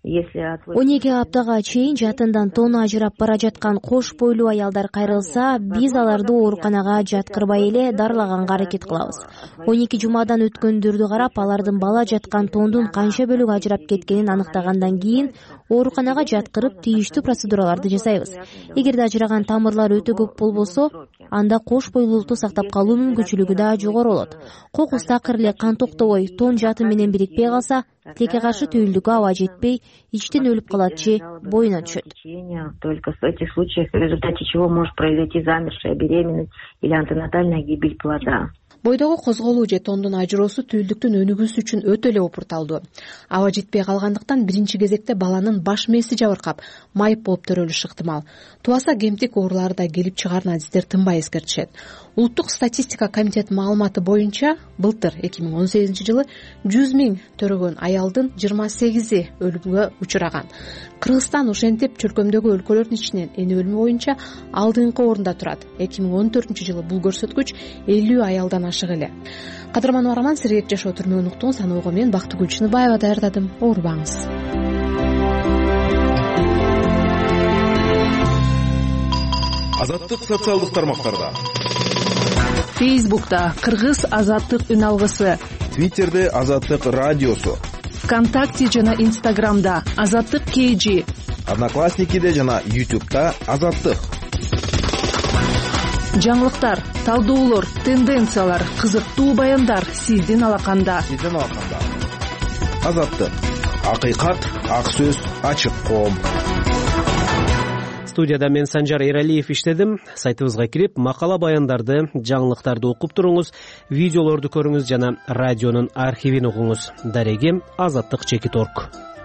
12 аптага чейин жатындан тону ажырап бара жаткан кош бойлуу аялдар кайрылса, биз аларды ооруканага жаткырбай эле дарылаганга аракет кылабыз. 12 жумадан өткөндөрдү карап, алардын бала жаткан тондун канча бөлүгү ажырап кеткенин аныктагандан кийин ооруканага жаткырып тийиштүү процедураларды жасайбыз. Эгерде ажыраган тамырлар өтө көп болбосо, анда кош бойлуулукту сактап калуу мүмкүнчүлүгү да жогору болот. Кокус такыр эле кан токтобой, тон жатын менен бирикпей калса, тилекке каршы түйүлдүккө аба жетпей, ичтен өлүп калат же боюна түшөт.
Только в этих случаях, в результате чего может произойти замершая беременность или антенатальная гибель плода.
Бойдогу козголуу же тондун ажыроосу түйүлдүктүн өнүгүүсү үчүн өтө эле опурталдуу. Аба жетпей калгандыктан биринчи кезекте баланын баш мээси жабыркап, майып болуп төрөлүшү ыктымал. Тубаса кемтик оорулары да келип чыгарын адистер тынбай эскертишет. Улуттук статистика комитетинин маалыматы боюнча, былтыр 2018 жылы 100 000 төрөгөн аялдын 28-и өлүмгө учураган. Кыргызстан ошентип чөлкөмдөгү өлкөлөрдүн ичинен эне өлүмү боюнча алдыңкы орунда турат. 2014 жылы бул көрсөткүч 50 аялдан ашык эле. Кадырман Мараман, сергек жашоо түрмөгүн уктуңуз. Анылгы мен Бактыгүл Чыныбаева даярдадым. Оорубаңыз.
Азаттык социалдык тармактарда.
Фейсбукта Кыргыз азаттык үн алгысы.
Твиттерде Азаттык радиосу.
ВКонтакте жана Инстаграмда Азаттык KG.
Одноклассникиде жана YouTube'да Азаттык.
Жаңылыктар, талдоолор, тенденциялар, кызыктуу баяндар сиздин алаканда.
Азаттык. Акыйкат, ак сөз, ачык коом.
Студияда мен Санжар Эралиев иштедим. Сайтыбызга кирип, макала баяндарды, жаңылыктарды окуп туруңуз, видеолорду көрүңүз жана радионун архивин угуңуз. Дарегим Азаттык.org.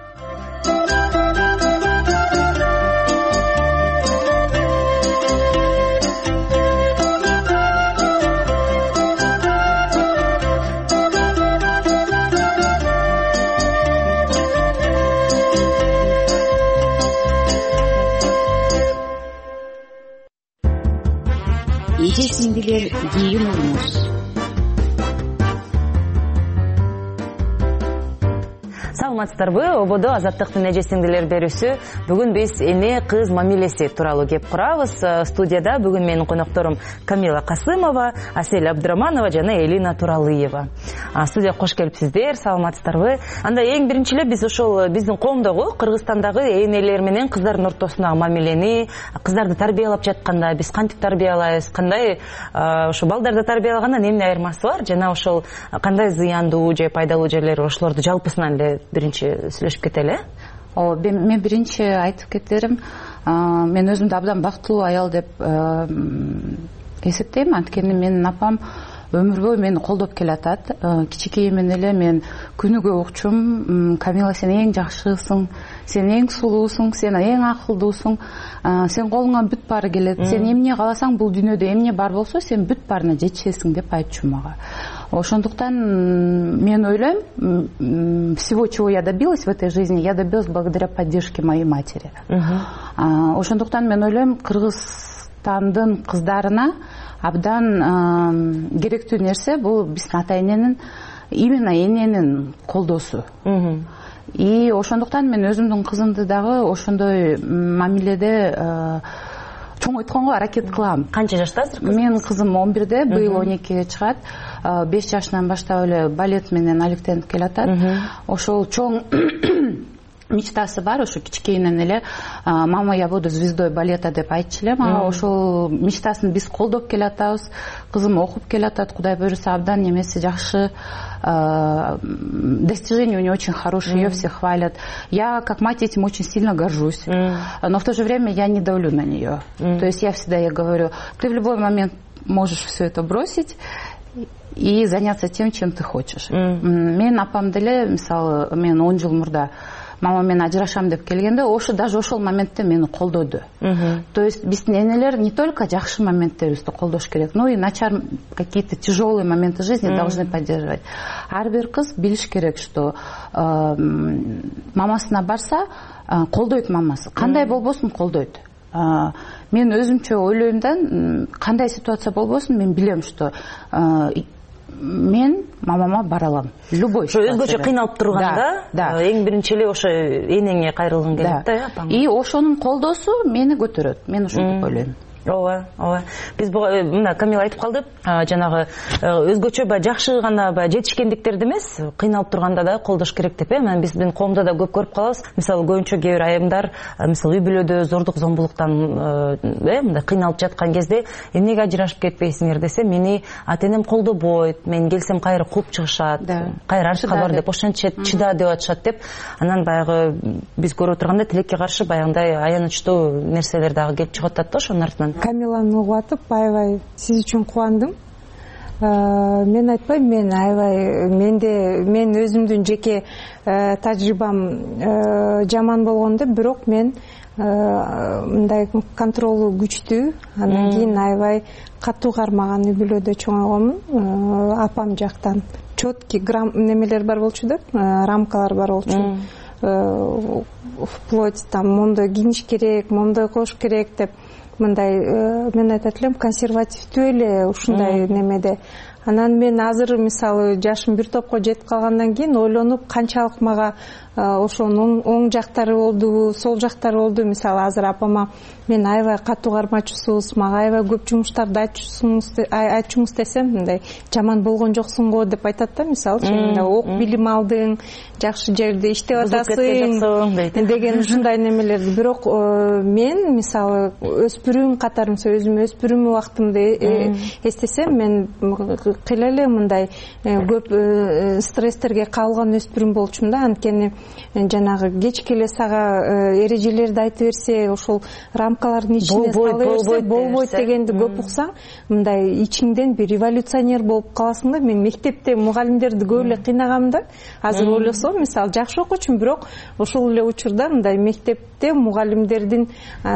Эже-сиңдилер кийин олуңуз.
Саламатсыздарбы? Ободо Азаттыктын эже-сиңдилер берүүсү. Бүгүн биз эне кыз мамилеси тууралуу кеп курабыз. Студияда бүгүн менин конокторум Камила Касымова, Асель Абдыраманова жана Элина Туралыева. Студияга кош келипсиздер. Саламатсыздарбы? Анда эң биринчи эле биз ошол биздин коомдогу, Кыргызстандагы энелер менен кыздардын ортосундагы мамилени, кыздарды тарбиялап жатканда биз кантип тарбиялайбыз, кандай ошо балдарды тарбиялагандан эмне айырмасы бар жана ошол кандай зыяндуу же пайдалуу жерлери ошолорду жалпысынан эле биринчи сүйлөшүп кетели.
Мен биринчи айтып кетерим, мен өзүмдү абдан бактылуу аял деп эсептейм, анткени менин апам өмүр бою мени колдоп келатат. Кичинекейимден эле мен күнүгө укчум, Камила сен эң жакшысың, сен эң сулуусуң, сен эң акылдуусуң, сен колуңан бүт баары келет, сен эмне кааласаң бул дүйнөдө эмне бар болсо сен бүт баарына жетишесиң деп айтчу мага. Ошондуктан мен ойлойм, всего, чего я добилась в этой жизни, я добилась благодаря поддержке моей матери. Ошондуктан мен ойлойм, Кыргызстандын кыздарына абдан керектүү нерсе бул биздин ата эненин, именно эненин колдоосу. И ошондуктан мен өзүмдүн кызымды дагы ошондой мамиледе чоңойтконго аракет кылам.
Канча жаштасызыр?
Менин кызым 11-де, быйыл 12-ге чыгат. 5 жашынан баштап эле балет менен алектенип келатат. Ошол чоң мечтасы бар, ошо кичинекейинен эле мама, я буду звездой балета деп айтчу элем. Ошол мечтасын биз колдоп келатабыз. Кызым окуп келатат, Кудай буйруса абдан немеси жакшы. Достижения у нее очень хорошие, ее все хвалят. Я, как мать, этим очень сильно горжусь. Но в то же время я не давлю на нее. То есть я всегда ей говорю, ты в любой момент можешь все это бросить и заняться тем, чем ты хочешь. Мен апам деле, мисалы, мен 10 жыл мурда мама мен ажырашам деп келгенде, даже ошол моментте мени колдоду. То есть биздин энелер не только жакшы моменттерибизди колдош керек, но и начар какие-то тяжелые моменты жизни должны поддерживать. Ар бир кыз билиш керек, что мамасына барса, колдойт мамасы. Кандай болбосун колдойт. Мен өзүмчө ойлойм да, кандай ситуация болбосун, мен билем, что мен мамама бара алам. Любой ситуация.
Өзгөчө кыйналып турганда, эң биринчи эле ошо энеңе кайрылгың келет да, апаңа.
И ошонун колдоосу мени көтөрөт. Мен ошентип ойлойм.
Ооба. Биз мына Камила айтып калды, жанагы өзгөчө жакшы гана жетишкендиктерди эмес, кыйналып турганда да колдош керек деп, мен биздин коомдо да көп көрүп калабыз. Мисалы, көбүнчө кээ бир айымдар, мисалы, үй бүлөдө зордук зомбулуктан мындай кыйналып жаткан кезде, эмнеге ажырашып кетпейсиңер десе, мени ата энем колдобойт, мен келсем кайра кууп чыгышат, кайра артка бар деп, ошентче чыда деп атышат деп, анан баягы биз көрүп турганда тилекке каршы баягындай аянычтуу нерселер дагы келип чыгып атат да ошонун артынан.
Камиланы угуп атып, аябай сиз үчүн кубандым. Мен айтпайм, мен аябай мен өзүмдүн жеке тажрыйбам жаман болгондо, бирок мен мындай контролу күчтүү, андан кийин аябай катуу кармаган үй бүлөдө чоңойгонмун. Апам жактан чёткий немелер бар болчу да, рамкалар бар болчу. Вплоть там мондой кийиниш керек, мондой кылыш керек деп, мындай мен айтат элем, консервативдүү эле ушундай немеде. Анан мен азыр мисалы жашым бир топко жетип калгандан кийин ойлонуп, канчалык мага ошонун оң жактары болду, сол жактары болду. Мисалы азыр апама мен аябай катуу кармачусуз, мага аябай көп жумуштарды айтчуңуз десем, мындай жаман болгон жоксуң го деп айтат да, мисалы, сен ок билим алдың, жакшы жерде иштеп атасың деген ушундай немелерди. Бирок мен мисалы өсүп өспүрүм катары өзүм өспүрүм убактымды эстесем мен кыйла эле мындай көп стресстерге кабылган өспүрүм болчумун да. Анткени жанагы кечке эле сага эрежелерди айтып берсе, ошол рамкалардын ичине сала берсе болбойт дегенди көп уксаң, мындай ичиңден бир революционер болуп каласың да. Мен мектепте мугалимдерди көп эле кыйнагам да. Азыр ойлосом, мисалы жакшы окуучумун, бирок ошол эле учурда мындай мектепте мугалимдердин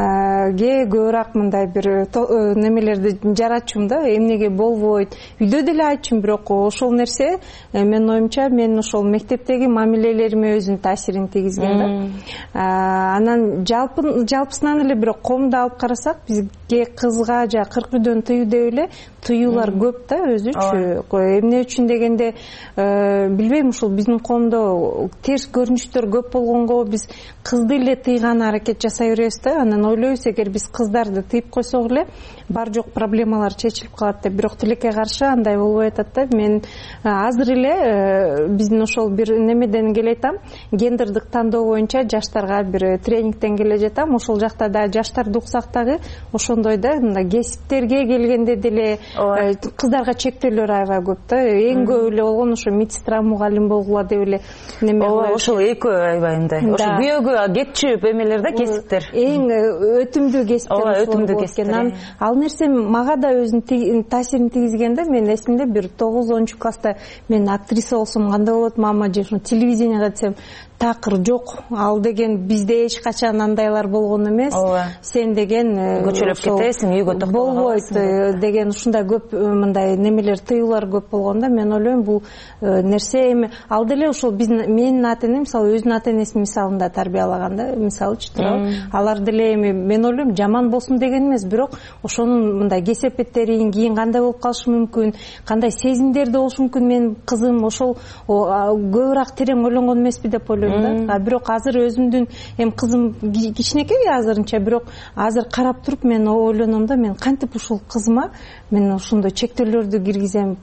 ге көбүрөөк мындай бир немелерди жаратчумун да. Эмнеге болбойт, үйдө деле айтчумун, бирок ошол нерсе менин оюмча мен ошол мектептеги мамилелериме өзүнүн таасирин тийгизген да. Анан жалпысынан эле бирок коомду алып карасак, бизге кызга жа 40 үйдөн тыюу деп эле тыюулар көп да өзүчү. Эмне үчүн дегенде билбейм, ушул биздин коомдо терс көрүнүштөр көп болгонго биз кызды эле тыйган аракет жасай беребиз да. Анан ойлойбуз, эгер биз кыздарды тыйып койсок эле бар жок проблемалар чечилип калат деп. Бирок тилекке каршы андай болбой атат да. Мен азыр эле биздин ошол бир немеден келе жатам, гендердик тандоо боюнча жаштарга бир тренингден келе жатам. Ошол жакта да жаштарды уксак дагы ошондой да, мындай кесиптерге келгенде деле кыздарга чектөөлөр аябай көп да. Эң көп эле болгон ошо медсестра, мугалим болгула деп эле неме кылат.
Ошол экөө аябай мындай. Ошо бүйөгө кетчүп эмелер да, кесиптер. Эң
өтүмдүү кесиптер
өтүмдүү кесиптер.
Ал нерсе мага да өзүнүн таасирин тийгизген да. Мен эсимде бир 9-10 класста мен актриса болсом кандай болот, мама же телевиденияга десем, такыр жок, ал деген бизде эч качан андайлар болгон эмес. Сен деген
көчөлөп кетесиң, үйгө токтолго
болбойт деген ушундай көп мындай немелер, тыюулар көп болгонда мен ойлойм бул нерсе эми ал деле ошол менин ата-энем мисалы өзүнүн ата-энесин мисалында тарбиялаган да. Мисалычы туурабы, алар деле эми мен ойлойм жаман болсун деген эмес, бирок ошонун мындай кесепеттерин, кийин кандай болуп калышы мүмкүн, кандай сезимдерди болушу мүмкүн менин кызым, ошол көбүрөөк терең ойлонгон эмеспи деп ойлойм да. Бирок азыр өзүмдүн эми кызым кичинекей азырынча, бирок азыр карап туруп мен ойлоном да, мен кантип ушул кызыма мен ошондой чектөөлөрдү киргизем,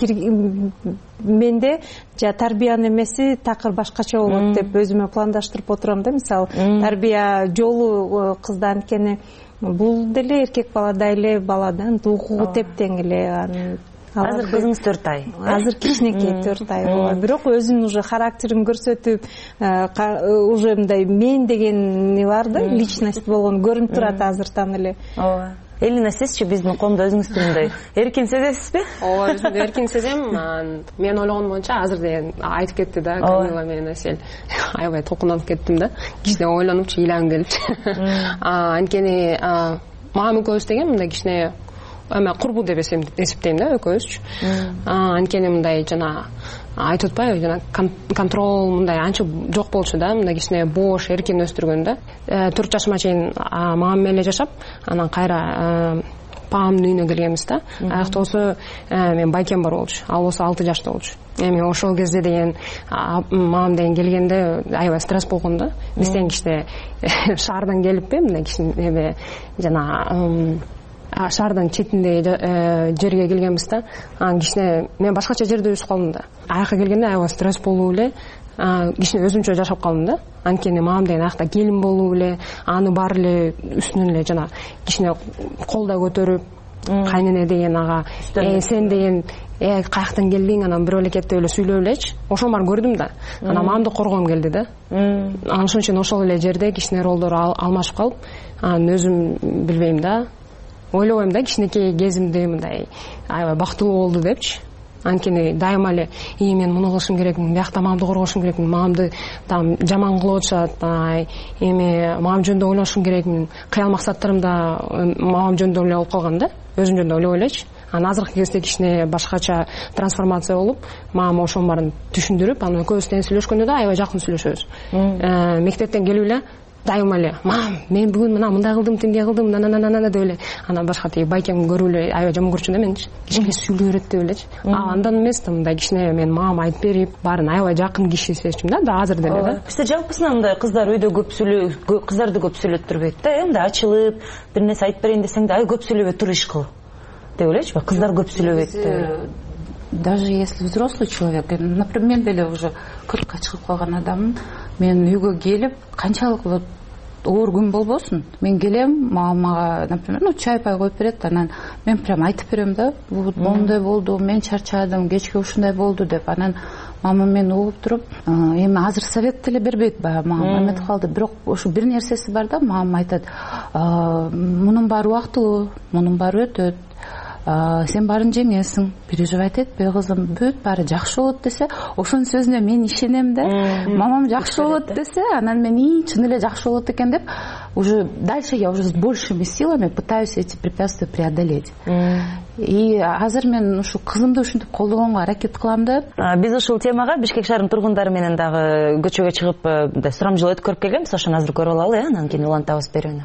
менде жа тарбиянын эмеси такыр башкача болот деп өзүмө пландаштырып отурам да. Мисалы тарбия жолу кызда, анткени бул деле эркек баладай эле баладан укугу тептең эле.
Азыр кызыңыз 4 ай.
Азыр кичинекей 4 ай болот. Бирок өзүнүн уже характерин көрсөтүп, уже мындай мен деген не бар да, личность болгон көрүнүп турат азыртан эле.
Ооба. Элина, сизчи биздин коомдо өзүңүздү мындай эркин сезесизби?
Ооба, өзүмдү эркин сезем. Мен ойлогонум боюнча азыр деген айтып кетти да Камила менен Асель. Аябай толкунуп кеттим да. Кичине ойлонупчу, ыйлангым келипчи. Анткени мага экөөбүз деген мындай кичине эме курбу деп эсептейм да, экөөбүзчү. Анткени мындай жана айтып атпайбы, жана контрол мындай анча жок болчу да, мындай кичине бош, эркин өстүргөн да. 4 жашыма чейин мамам менен эле жашап, анан кайра папамдын үйүнө келгенбиз да. Аякта болсо мен байкем бар болчу, ал болсо 6 жашта болчу. Эми ошол кезде деген мамам деген келгенде аябай стресс болгон да. Биз тең кичине шаардан келиппи, мындай кичине жана шаардын четиндеги жерге келгенбиз да. Анан кичине мен башкача жерде өсүп калдым да. Аякка келгенде аябай стресс болуп эле кичине өзүмчө жашап калдым да. Анткени мамам деген аякта келин болуп эле, аны баары эле үстүнөн эле жана кичине колдо көтөрүп, кайнене деген ага сен деген каяктан келдиң, анан бирөө эле кетип эле сүйлөп элечи. Ошон баарын көрдүм да. Анан мамамды коргоом келди да. Анан ошон үчүн ошол эле жерде кичине ролдор алмашып калып, анан өзүм билбейм да. Ойлобойм да, кичинекей кезимде мындай аябай бактылуу болду депчи. Анткени дайыма эле мен муну кылышым керекмин, биякта мамамды коргошум керекмин, мамамды там жаман кылып атышат, эми мамам жөнүндө ойлошум керекмин. Кыял максаттарымда мамам жөнүндө эле болуп калган да, өзүм жөнүндө ойлобой элечи. Анан азыркы кезде кичине башкача трансформация болуп, мамам ошонун баарын түшүндүрүп, анан экөөбүз тең сүйлөшкөндө да аябай жакын сүйлөшөбүз. Мектептен келип эле дайыма эле мам, мен бүгүн мындай кылдым, тимге кылдым, деп эле. Анан башка тиги байкем көрүп эле аябай жаман көрчүмүн да менчи. Кичине сүйлөй берет деп элечи. Андан эмес да, мындай кичине мен мамам айтып берип, баарын аябай жакын киши сезчүмүн да, азыр деле да.
Бизде жалпысынан мындай кыздар үйдө көп кыздарды көп сүйлөттүрбөйт да, мындай ачылып, бир нерсе айтып берейин десең да, көп сүйлөбөй тур иш кыл деп элечи. Кыздар көп сүйлөбөйт.
Даже если взрослый человек, например, мен деле уже 40-ка чыгып калган адаммын, мен үйгө келип канчалык оор күн болбосун, мен келем, мага, например, чай пай коюп берет, анан мен прям айтып берем да, моундай болду, мен чарчадым, кечке ушундай болду деп. Анан мамам мени угуп туруп, эми азыр совет деле бербейт, баягы мага эметип калды. Бирок ошо бир нерсеси бар да, мамам айтат, мунун баары убактылуу, мунун баары өтөт. Сен баарын жеңесиң, переживать этпе кызым, бүт баары жакшы болот десе, ошонун сөзүнө мен ишенем да. Мамам жакшы болот десе, анан мен чын эле жакшы болот экен деп, уже дальше я уже с большими силами пытаюсь эти препятствия преодолеть. И азыр мен ушу кызымды ушинтип колдогонго аракет кылам да.
Биз ушул темага Бишкек шаарынын тургундары менен дагы көчөгө чыгып сурамжылоо өткөрүп келгенбиз, ошону азыр көрүп алалы, анан кийин улантабыз берүүнү.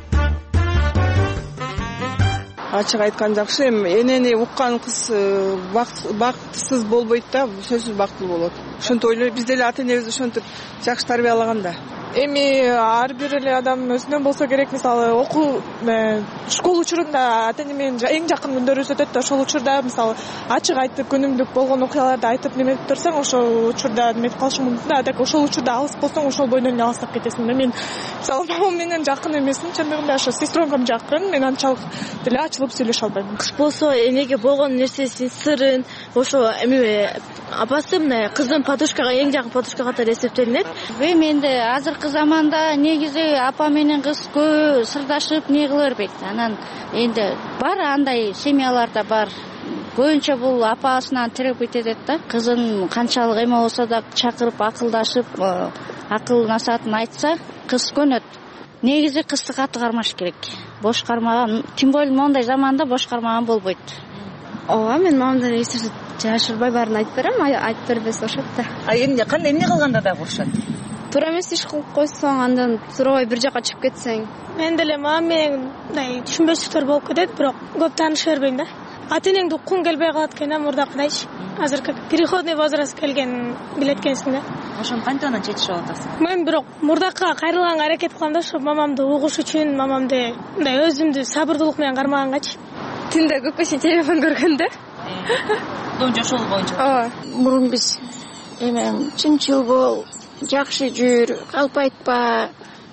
Ачык айткан жакшы. Эми энени уккан кыз бактысыз болбойт да, сөзсүз бактылуу болот. Ошентип ойлойм, биз деле ата энебиз ошентип жакшы тарбиялаган да.
Эми ар бир эле адам өзүнөн болсо керек, мисалы окуу школ учурунда ата эне менен эң жакын күндөрүбүз өтөт да, ошол учурда мисалы ачык айтып күнүмдүк болгон окуяларды айтып неметип турсаң, ошол учурда неметип калышың мүмкүн да. Адак ошол учурда алыс болсоң, ошол бойдон эле алыстап кетесиң да. Мен мисалы мамам менен жакын эмесмин, чындыгында ошо сестромкам жакын, мен анчалык деле ачылып сүйлөшө албайм.
Кыз болсо энеге болгон нерсесин сырын, ошо эми апасы мына кыздын подружкага, эң жакын подружка катары эсептелинет. Менде азыркы заманда негизи апа менен кыз көбү сырдашып не кыла бербейт. Анан энди бар андай семьяларда бар. Көбүнчө бул апасынан терапевт этет да. Кызын канчалык эме болсо да чакырып акылдашып, акыл насаатын айтса, кыз көнөт. Негизи кызды катты кармаш керек. Бош кармаган, тем более мондай заманда бош кармаган болбойт.
Ооба, мен мамамдан эсип жашырбай баарын айтып берем, айтып бербесе ошот да.
Эмне кандай эмне кылганда да урушат?
Туура эмес иш кылып койсоң, андан сурабай бир жака чыгып кетсең.
Мен деле мамам менен мындай түшүнбөчүлүктөр болуп кетет, бирок көп тааныша бербейм да. Ата энеңди уккуң келбей калат экен, мурдакыдайчы. Азыр как переходный возраст келген билет экенсиң да.
Ошону кантип анан чечишип атасың?
Мен бирок мурдакка кайрылганга аракет кылам да, ошо мамамды угуш үчүн, мамамды мындай өзүмдү сабырдуулук менен кармагангачы.
Түндө көпөсү телефон көргөндө.
Дон жашоо боюнча.
Ооба.
Мурун биз эме чынчыл бол, жакшы жүр, калп айтпа,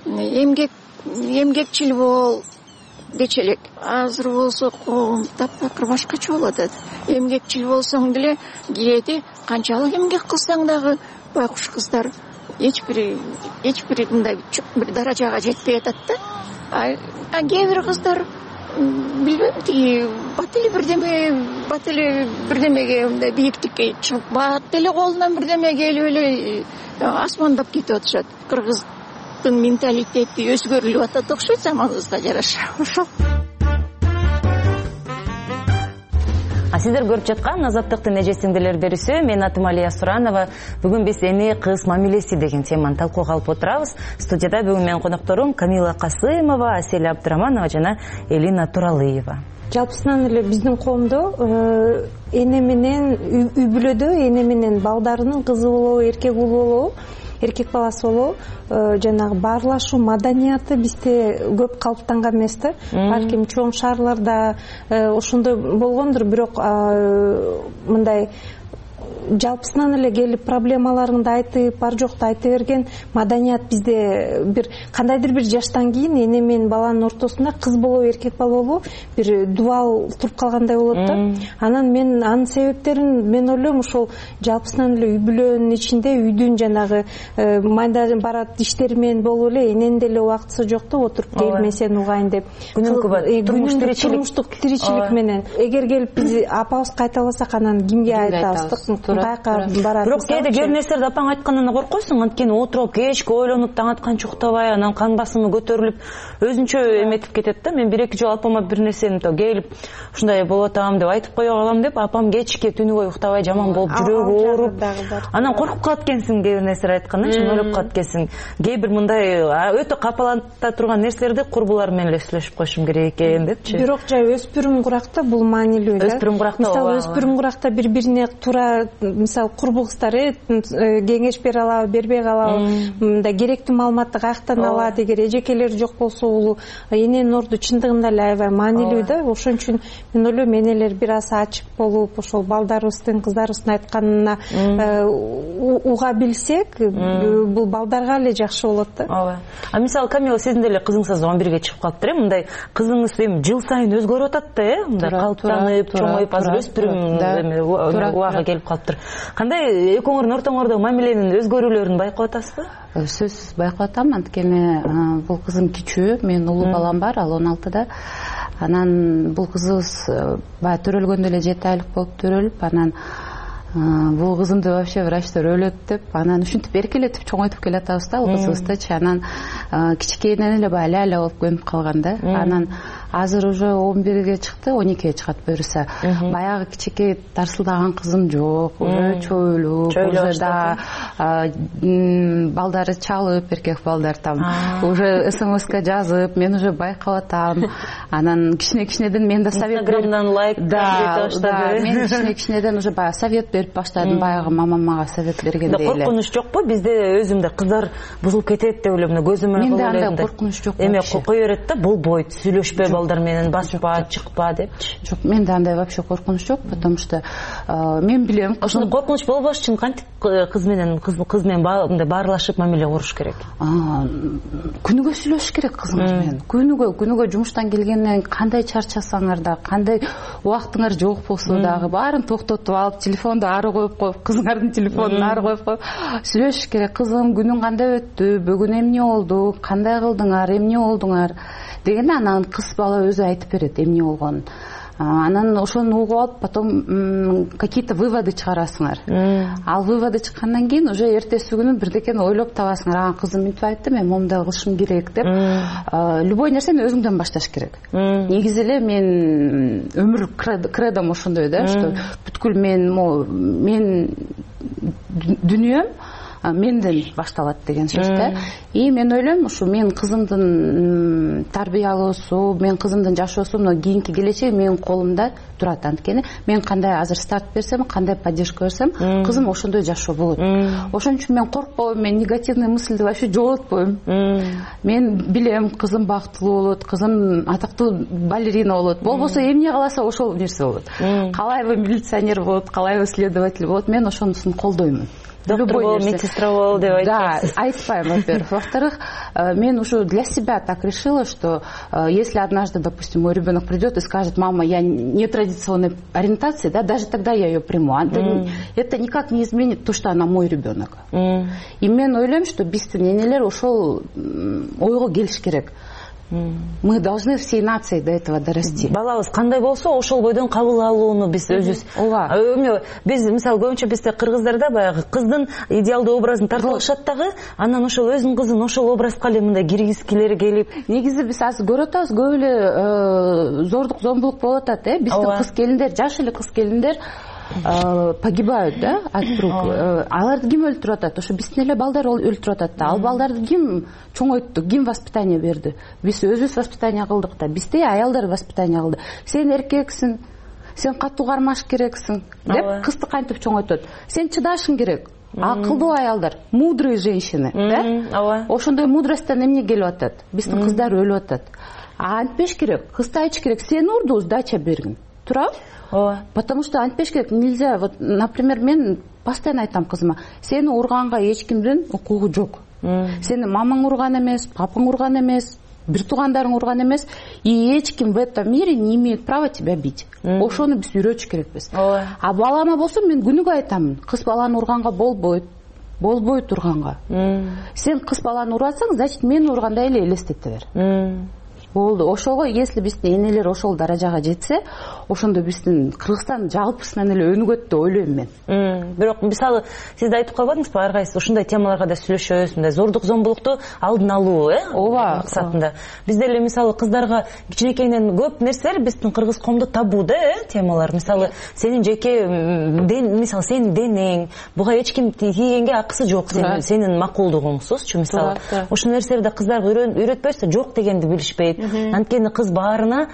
эмгекчил бол дечи элек. Азыр болсо таптакыр башкача болот. Эмгекчил болсоң деле кээде канчалык эмгек кылсаң дагы байкуш кыздар эч бири мындай бир даражага жетпей атат да. А кээ бир кыздар билбейм, тиги бат эле бирдемеге мындай бийиктикке чыгып, бат эле колунан бирдеме келип эле асмандап кетип атышат. Кыргыздын менталитети өзгөрүлүп атат окшойт заманыбызга жараша. Ошол.
Сиздер көрүп жаткан Азаттыктын эже сиңдилер берүүсү. Мен атым Алия Суранова. Бүгүн биз эне кыз мамилеси деген теманы талкууга алып отырабыз. Студияда бүгүн менин конокторум Камила Касымова, Аселя Абдыраманова жана Элина Туралыева.
Жалпысынан эле биздин коомдо эне менен үй бүлөдө эне менен балдарынын кызы болобу, эркек уулу болобу, эркек баласы болобу, жанагы баарлашуу маданияты бизде көп калыптанган эмес да. Балким чоң шаарларда ошондой болгондур, бирок мындай жалпысынан эле келип проблемаларыңды айтып, бар жокту айта берген маданият бизде бир кандайдыр бир жаштан кийин эне менен баланын ортосунда кыз болобу, эркек бала болобу бир дуал туруп калгандай болот да. Анан мен анын себептерин мен ойлойм, ошол жалпысынан эле үй бүлөнүн ичинде үйдүн жанагы майда барат иштери менен болуп эле эненин деле убактысы жок да, отуруп кел мен сени угайын деп. Турмуштук тиричилик менен. Эгер келип биз апабызга айта алсак, анан кимге айтабыз?
Бирок кээде кээ нерселерди апаң айткандан коркойсуң, анткени отуруп кечке ойлонуп таң атканча уктабай, анан кан басымы көтөрүлүп өзүнчө эметип кетет да. Мен бир эки жолу апама бир нерсени келип ушундай болуп атам деп айтып кое калам деп, апам кечке түнү бою уктабай жаман болуп, жүрөгү ооруп, анан коркуп калат экенсиң, кээ бир нерселер айткандан кийин ойлоп калат экенсиң. Кээ бир мындай өтө капаланта турган нерселерди курбулар менен эле сүйлөшүп коюшум керек экен депчи.
Бирок жай өспүрүм куракта бул маанилүү да.
Өспүрүм куракта,
мисалы өспүрүм куракта бири-бирине туура мисалы курбугуздар кеңеш бере алабы бербей калабы, мындай керектүү маалыматты каяктан алат, эгер эжекелер жок болсо бул эненин орду чындыгында эле аябай маанилүү да. Ошон үчүн мен ойлойм энелер бир аз ачык болуп ошол балдарыбыздын кыздарыбыздын айтканына уга билсек, бул балдарга эле жакшы болот да.
Ооба. Мисалы Камила, сиздин деле кызыңыз 11ге чыгып калыптыр, мындай кызыңыз эми жыл сайын өзгөрүп атат да, мындай калыптанып, чоңоюп, азыр өспүрүм убага келип калыптыр. Кандай экөөңөрдүн ортоңордо мамиленин өзгөрүүлөрүн байкап атасызбы?
Сөзсүз байкап атам, анткени бул кызым кичүү, менин улуу балам бар, ал 16да. Анан бул кызыбыз баягы төрөлгөндө эле 7 айлык болуп төрөлүп, анан бул кызымды вообще врачтар өлөт деп, анан ушинтип эркелетип чоңойтуп келатабыз да, бул кызыбыздычы. Анан кичикейинен эле баягы ляля болуп көнүп калган да. Анан азыр уже 11ге чыкты, 12ге чыгат буюрса. Баягы кичикей тарсылдаган кызым жок, уже чөйлүп, уже да балдары чалып, эркек балдар там уже СМСка жазып, мен уже байкап атам. Анан кичине-кичинеден мен да совет берип,
Инстаграмдан лайк
баштады. Мен кичине-кичинеден уже баягы совет берип баштадым, баягы мамам мага совет бергендей эле.
Коркунуч жокпу? Бизде өзүмдө кыздар бузулуп кетет деп ойлойм, көзүм менен
менде андай коркунуч жок.
Эми кое берет да, болбойт, сүйлөшпө балдар менен, баспа, чыкпа депчи.
Жок, менде андай вообще коркунуч жок, потому что мен билем,
ошондой коркунуч болбош үчүн кантип кыз менен мындай баарлашып мамиле куруш керек?
Күнүгө сүйлөшүш керек кызыңыз менен. Күнүгө жумуштан келгенден кандай чарчасаңар да, кандай убактыңар жок болсо дагы баарын токтотуп алып, телефонду ары коюп коюп, кызыңардын телефонун ары коюп коюп сүйлөшүш керек. Кызым, күнүң кандай өттү, бүгүн эмне болду, кандай кылдыңар, эмне болдуңар дегенде анан кыз бала өзү айтып берет эмне болгонун. Анан ошону угуп алып, потом какие-то выводы чыгарасыңар. Ал выводы чыккандан кийин уже эртеси күнү бирдекени ойлоп табасыңар. Кызым мынтип айтты, мен момундай кылышым керек деп. Любой нерсени өзүңдөн башташ керек. Негизи эле мен өмүр кредом ошондой да, что бүткүл мен дүнүйөм менден башталат деген сөз да. И мен ойлойм, ушу мен кызымдын тарбиялоосу, мен кызымдын жашоосу, мына кийинки келечеги менин колумда турат. Анткени мен кандай азыр старт берсем, кандай поддержка берсем, кызым ошондой жашоо болот. Ошон үчүн мен коркпойм, мен негативный мысльди вообще жоготпойм. Мен билем, кызым бактылуу болот, кызым атактуу балерина болот. Болбосо эмне кааласа ошол нерсе болот. Калайбы милиционер болот, калайбы следователь болот, мен ошонусун колдоймун.
Доктор бол, медсестра бол деп айтпайсыз.
Да, айтпайм, во-первых. Во-вторых, мен уже для себя так решила, что если однажды, допустим, мой ребенок придет и скажет: мама, я не традиционной ориентации, да, даже тогда я ее приму. Это никак не изменит то, что она мой ребенок. И мен ойлойм, что биздин энелер ошол ойго келиш керек. Мы должны всей нацией до этого дорасти.
Балабыз кандай болсо ошол бойдон кабыл алууну биз өзүбүз. Ооба. Биз мисалы көбүнчө бизде кыргыздарда баягы кыздын идеалдуу образын тартып алышат дагы, анан ошол өзүнүн кызын ошол образга эле мындай киргизгилери келип.
Негизи биз азыр көрүп атабыз, көп эле зордук зомбулук болуп атат, биздин кыз келиндер, жаш эле кыз келиндер погибают, да, от рук. Аларды ким өлтүрүп атат? Ошо биздин эле балдар өлтүрүп атат да. Ал балдарды ким чоңойтту, ким воспитание берди? Биз өзүбүз воспитание кылдык да. Бизде аялдар воспитание кылды. Сен эркексиң, сен катуу кармаш керексиң деп кызды кантип чоңойтот? Сен чыдашың керек. Акылдуу аялдар, мудрые женщины, да? Ошондой мудросттан эмне келип атат? Биздин кыздар өлүп атат. Антпеш керек, кызды айтыш керек: сени урду, сдача бергин. Турабы? Потому что антпеш керек, нельзя. Вот, например, мен постоянно айтам кызыма: сени урганга эч кимдин укугу жок. Сени мамаң урган эмес, папаң урган эмес, бир туугандарың урган эмес, и эч ким в этом мире не имеет права тебя бить. Ошону биз үйрөтүш керекпиз. А балама болсо мен күнүгө айтамын: кыз баланы урганга болбойт урганга. Сен кыз баланы ургансаң, значит мени ургандай эле элестете бер. Болду. Ошого, если биздин энелер ошол даражага жетсе, ошондо биздин Кыргызстан жалпысынан эле өнүгөт деп ойлойм мен.
Бирок мисалы сиз да айтып калбадыңызбы, ар кайсы ушундай темаларга да сүйлөшөбүз, мындай зордук зомбулукту алдын алуу, ооба, максатында. Бизде эле мисалы кыздарга кичинекейинен көп нерселер биздин кыргыз коомдо табу да, темалар. Мисалы сенин жеке мисалы сенин денең, буга эч ким тийгенге акысы жок, сенин макулдугуңсузчу мисалы. Ушул нерселерди кыздарга үйрөтпөйсү, жок дегенди билишпейт. Анткени кыз баарына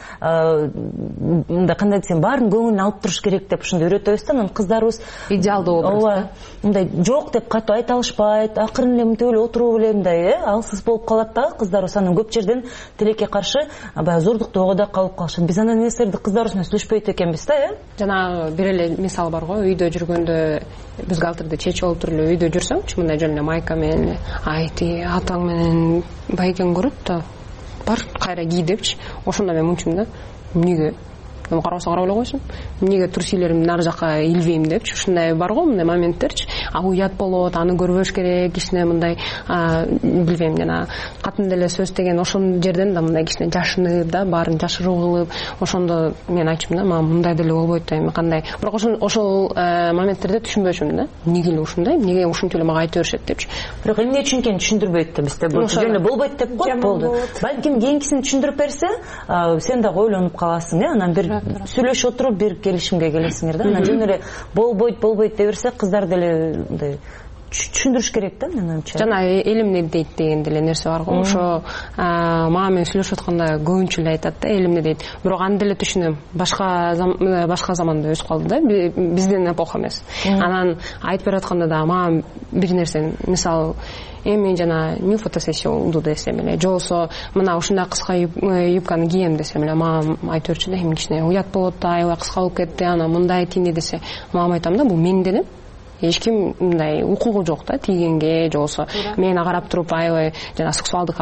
мындай кандай десем баардын көңүлүн алып туруш керек деп ушундай үйрөтөбүз да. Анан кыздарыбыз
идеалдуу образ
мындай жок деп катуу айта алышпайт, акырын эле мынтип эле отуруп эле мындай алсыз болуп калат да кыздарыбыз. Анан көп жерден тилекке каршы баягы зордуктоого да калып калышат. Биз анан эместерди кыздарыбыз менен сүйлөшпөйт экенбиз да.
Жанагы бир эле мисал бар го, үйдө жүргөндө бюстгальтерди чечип алып туруп эле үйдө жүрсөңчү, мындай жөн эле майка менен айти атаң менен байкең көрөт да, бар кайра кий депчи. Ошондо мен мынчумун да, эмнеге карабаса карап эле койсун, эмнеге турсилеримди нары жака илбейм депчи. Ушундай бар го мындай моменттерчи. Уят болот, аны көрбөш керек, кичине мындай билбейм, жана катын деле сөз деген ошол жерден да мындай кичине жашынып да, баарын жашыруу кылып, ошондо мен айтчумун да, мага мындай деле болбойт да, эми кандай. Бирок ошол моменттерде түшүнбөчүмүн да, эмнеге эле ушундай, эмнеге ушинтип эле мага айта беришет депчи.
Бирок эмне үчүн экенин түшүндүрбөйт да бизде. Бул жөн эле болбойт деп коет, болду. Балким кийинкисин түшүндүрүп берсе, сен дагы ойлонуп каласың, анан бир сүйлөшүп отуруп бир келишимге келесиңер да. Анан жөн эле болбойт дей берсе, кыздар деле мындай түшүндүрүш керек да, менин оюмча. Жана
элимне дейт деген деле нерсе бар го. Ошо мага менен сүйлөшүп атканда көбүнчө эле айтат да, элимне дейт. Бирок аны деле түшүнөм. Башка заманда өсүп калды да, биздин эпоха эмес. Анан айтып берип атканда да мага бир нерсе, мисалы эми жана нью фотосессия болду десем эле, же болбосо мына ушундай кыска юбканы кийем десем эле, мага айтып берчү да, эми кичине уят болот да, аябай кыска болуп кетти, анан мындай тийиндей десе, мага айтам да, бул менин денем. Эч ким мындай укугу жок да тийгенге, же болбосо мени карап туруп аябай жана сексуалдык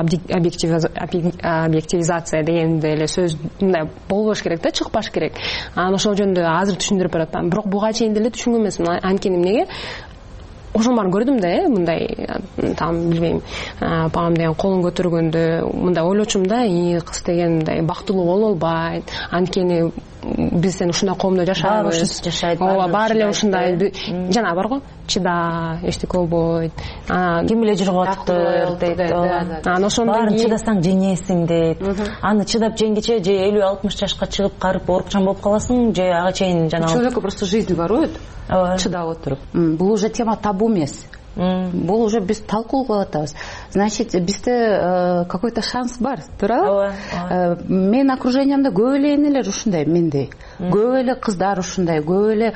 объективизация деген деле сөз мындай болбош керек да, чыкпаш керек. Анан ошол жөнүндө азыр түшүндүрүп берип атам. Бирок буга чейин деле түшүнгөн эмесмин. Анткени эмнеге? Ошон баарын көрдүм да, мындай там билбейм, папам деген колун көтөргөндө мындай ойлочумун да, кыз деген мындай бактылуу боло албайт. Анткени биз сен ушундай коомдо жашайбыз. Ооба, баары эле ушундай. Жана барго, чыда, эчтеке болбойт.
Ким эле жыргап дейт.
Анан ошондон
кийин чыдасаң жеңесиң дейт. Аны чыдап жеңгиче же 50-60 жашка чыгып карып оорукчан болуп каласың, же ага чейин жанагы.
Человеку просто жизнь ворует. Чыдап отуруп. Бул уже тема табу эмес. Бул уже биз талкуулап атабыз. Значит, бизде какой-то шанс бар, туурабы? Менин окружениямда көп эле энелер ушундай, мендей. Көп эле кыздар ушундай, көп эле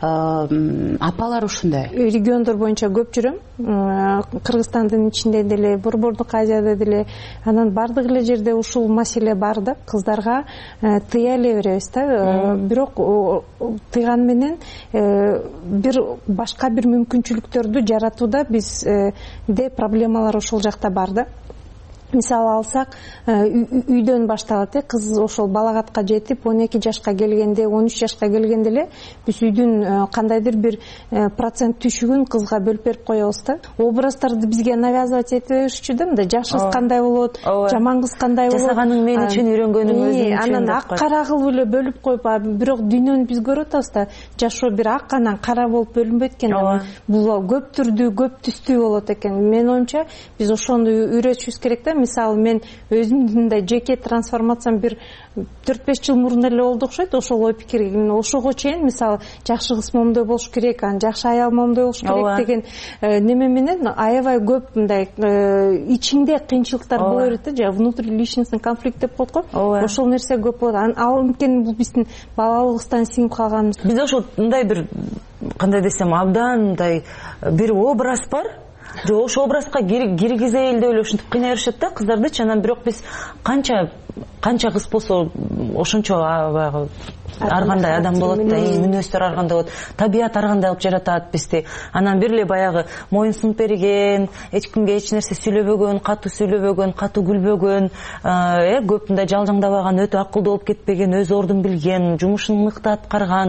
апалар ушундай.
Региондор боюнча көп жүрөм. Кыргызстандын ичинде деле, Борбордук Азияда деле, анан бардык эле жерде ушул маселе бар да, кыздарга тыя эле беребиз да. Бирок тыйган менен бир башка бир мүмкүнчүлүктөрдү жаратууда бизде проблемалар ошол жакта бар да. Мисалы алсак, үйдөн башталат, кыз ошол балагатка жетип 12 жашка келгенде, 13 жашка келгенде эле биз үйдүн кандайдыр бир процент түшүгүн кызга бөлүп берип коебуз да. Образдарды бизге навязывать ете беришчү да, мындай жакшы кыз кандай болот, жаман кыз кандай болот.
Жасаганың мен үчүн, үйрөнгөнүң өзүң үчүн.
Анан ак кара кылып эле бөлүп коюп, бирок дүйнөнү биз көрүп атабыз да, жашоо бир ак анан кара болуп бөлүнбөйт экен. Бул көп түрдүү, көп түстүү болот экен. Менин оюмча биз ошону үйрөтүшүбүз керек да. Мисалы мен өзүмдүн жеке трансформациям бир 4-5 жыл мурун эле болду окшойт, ошол ой пикирге. Ошого чейин мисалы жакшы кыз момундай болуш керек, анан жакшы аял момундай болуш керек деген неме менен аябай көп мындай ичиңде кыйынчылыктар боло берет да, же внутриличностный конфликт деп коет го. Ошол нерсе көп болот. Ал анткени бул биздин балалыгыбыздан сиңип калганыбыз.
Бизде ошол мындай бир кандай десем, абдан мындай бир образ бар. Жо ошол образга киргизейин деп эле ушинтип кыйнай беришет да кыздардычы. Анан бирок биз канча кыз болсо ошончо баягы ар кандай адам болот да, мүнөздөр ар кандай болот, табият ар кандай кылып жаратат бизди. Анан бир эле баягы моюн сунуп берген, эч кимге эч нерсе сүйлөбөгөн, катуу күлбөгөн, көп мындай жалжаңдабаган, өтө акылдуу болуп кетпеген, өз ордун билген, жумушун мыкты аткарган,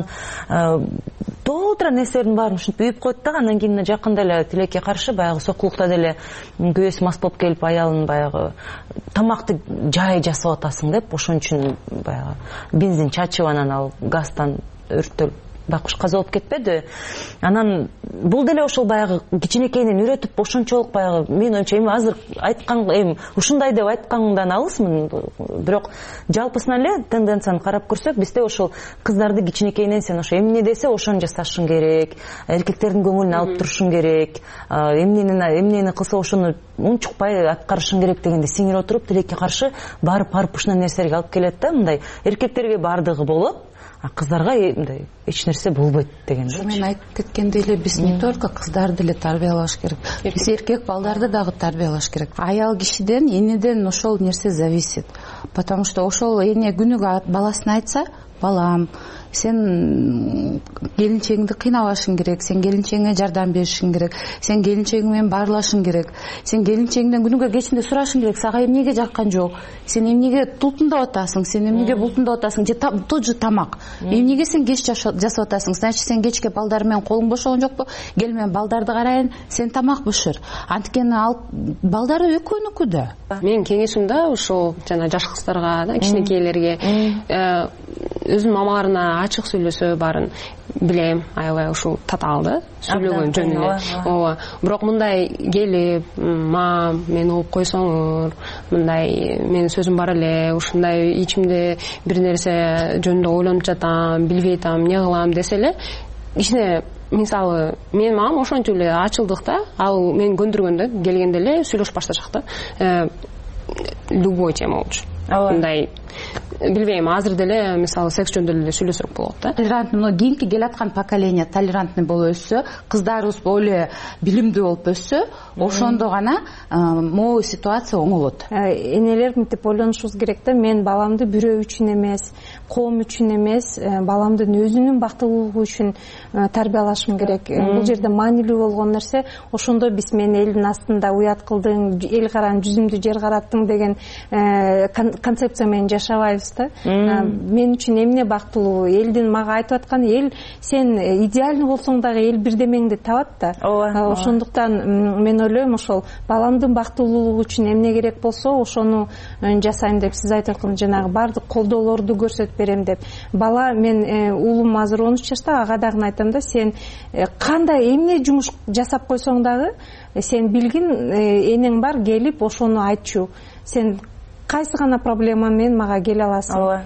толтура нерселердин баарын ушинтип үйүп коет да. Анан кийин жакында эле тилекке каршы баягы сокулукта деле күйөөсү мас болуп келип аялын баягы тамакты жай жасап атасың деп ошон үчүн баягы бензин чачып анан ал газдан өрттөлүп байкушка зооп кетпеди. Анан бул деле ошол баягы кичинекейинен үйрөтүп ошончолук баягы мен оюмча эми азыр айткан ушундай деп айткандан алысмын, бирок жалпысынан эле тенденцияны карап көрсөк бизде ошол кыздарды кичинекейинен сен ошо эмне десе ошону жасашың керек, эркектердин көңүлүн алып турушуң керек, эмнени кылса ошону унчукпай аткарышың керек дегенди сиңирип отуруп тилекке каршы барып ушундай нерселерге алып келет да. Мындай эркектерге бардыгы болот, а кыздарга мындай эч нерсе болбойт деген.
Мен айтып кеткендей эле биз не только кыздарды деле тарбиялаш керек, биз эркек балдарды дагы тарбиялаш керек. Аял кишиден, энеден ошол нерсе зависит. Потому что ошол эне күнүгө баласына айтса, балам, сен келинчегиңди кыйнабашың керек, сен келинчегиңе жардам беришиң керек, сен келинчегиң менен баарлашың керек, сен келинчегиңден күнүгө кечинде сурашың керек, сага эмнеге жаккан жок, сен эмнеге тултундап атасың, сен эмнеге бултундап атасың, же тот же тамак, эмнеге сен кеч жасап атасың, значит сен кечке балдар менен колуң бошогон жокпу, кел мен балдарды карайын, сен тамак бышыр. Анткени ал балдары экөөнүкү да.
Менин кеңешим да ошол жана жаш кыздарга да, кичинекейлерге өзүнүн мамаларына ачык сүйлөсө баарын билем, аябай ушул татаалды сүйлөгөн жөн эле. Ооба. Бирок мындай келип, мам, мени угуп койсоңур, мындай менин сөзүм бар эле, ушундай ичимде бир нерсе жөнүндө ойлонуп жатам, билбей атам, эмне кылам десе эле, кичине мисалы менин мамам ошончо эле ачылдык да, ал мени көндүргөндө келгенде эле сүйлөшүп башташак да. Любой тема болчу. Мындай билбейм, азыр деле мисалы секс жөнүндө эле сүйлөсөк болот да.
Толерантный, но кийинки келаткан поколение толерантный болуп өссө, кыздарыбыз более билимдүү болуп өссө, ошондо гана могу ситуация оңолот.
Энелер мынтип ойлонушубуз керек да, мен баламды бирөө үчүн эмес, коом үчүн эмес, баламдын өзүнүн бактылуулугу үчүн тарбиялашым керек. Бул жерде маанилүү болгон нерсе, ошондо биз мен элдин астында уят кылдың, эл каран жүзүмдү жер караттың деген концепция менен жашабайбыз да. Мен үчүн эмне бактылуу, элдин мага айтып атканы, эл сен идеальный болсоң дагы эл бирдемеңди табат да. Ошондуктан мен ойлойм, ошол баламдын бактылуулугу үчүн эмне керек болсо ошону жасайм деп, сиз айтып аткан жанагы баардык колдоолорду көрсөтүп берем деп. Бала, мен уулум азыр 13 жашта, ага дагы айтам да, сен кандай эмне жумуш жасап койсоң дагы сен билгин энең бар, келип ошону айтчу. Сен кайсы гана проблема менен мага келе аласың.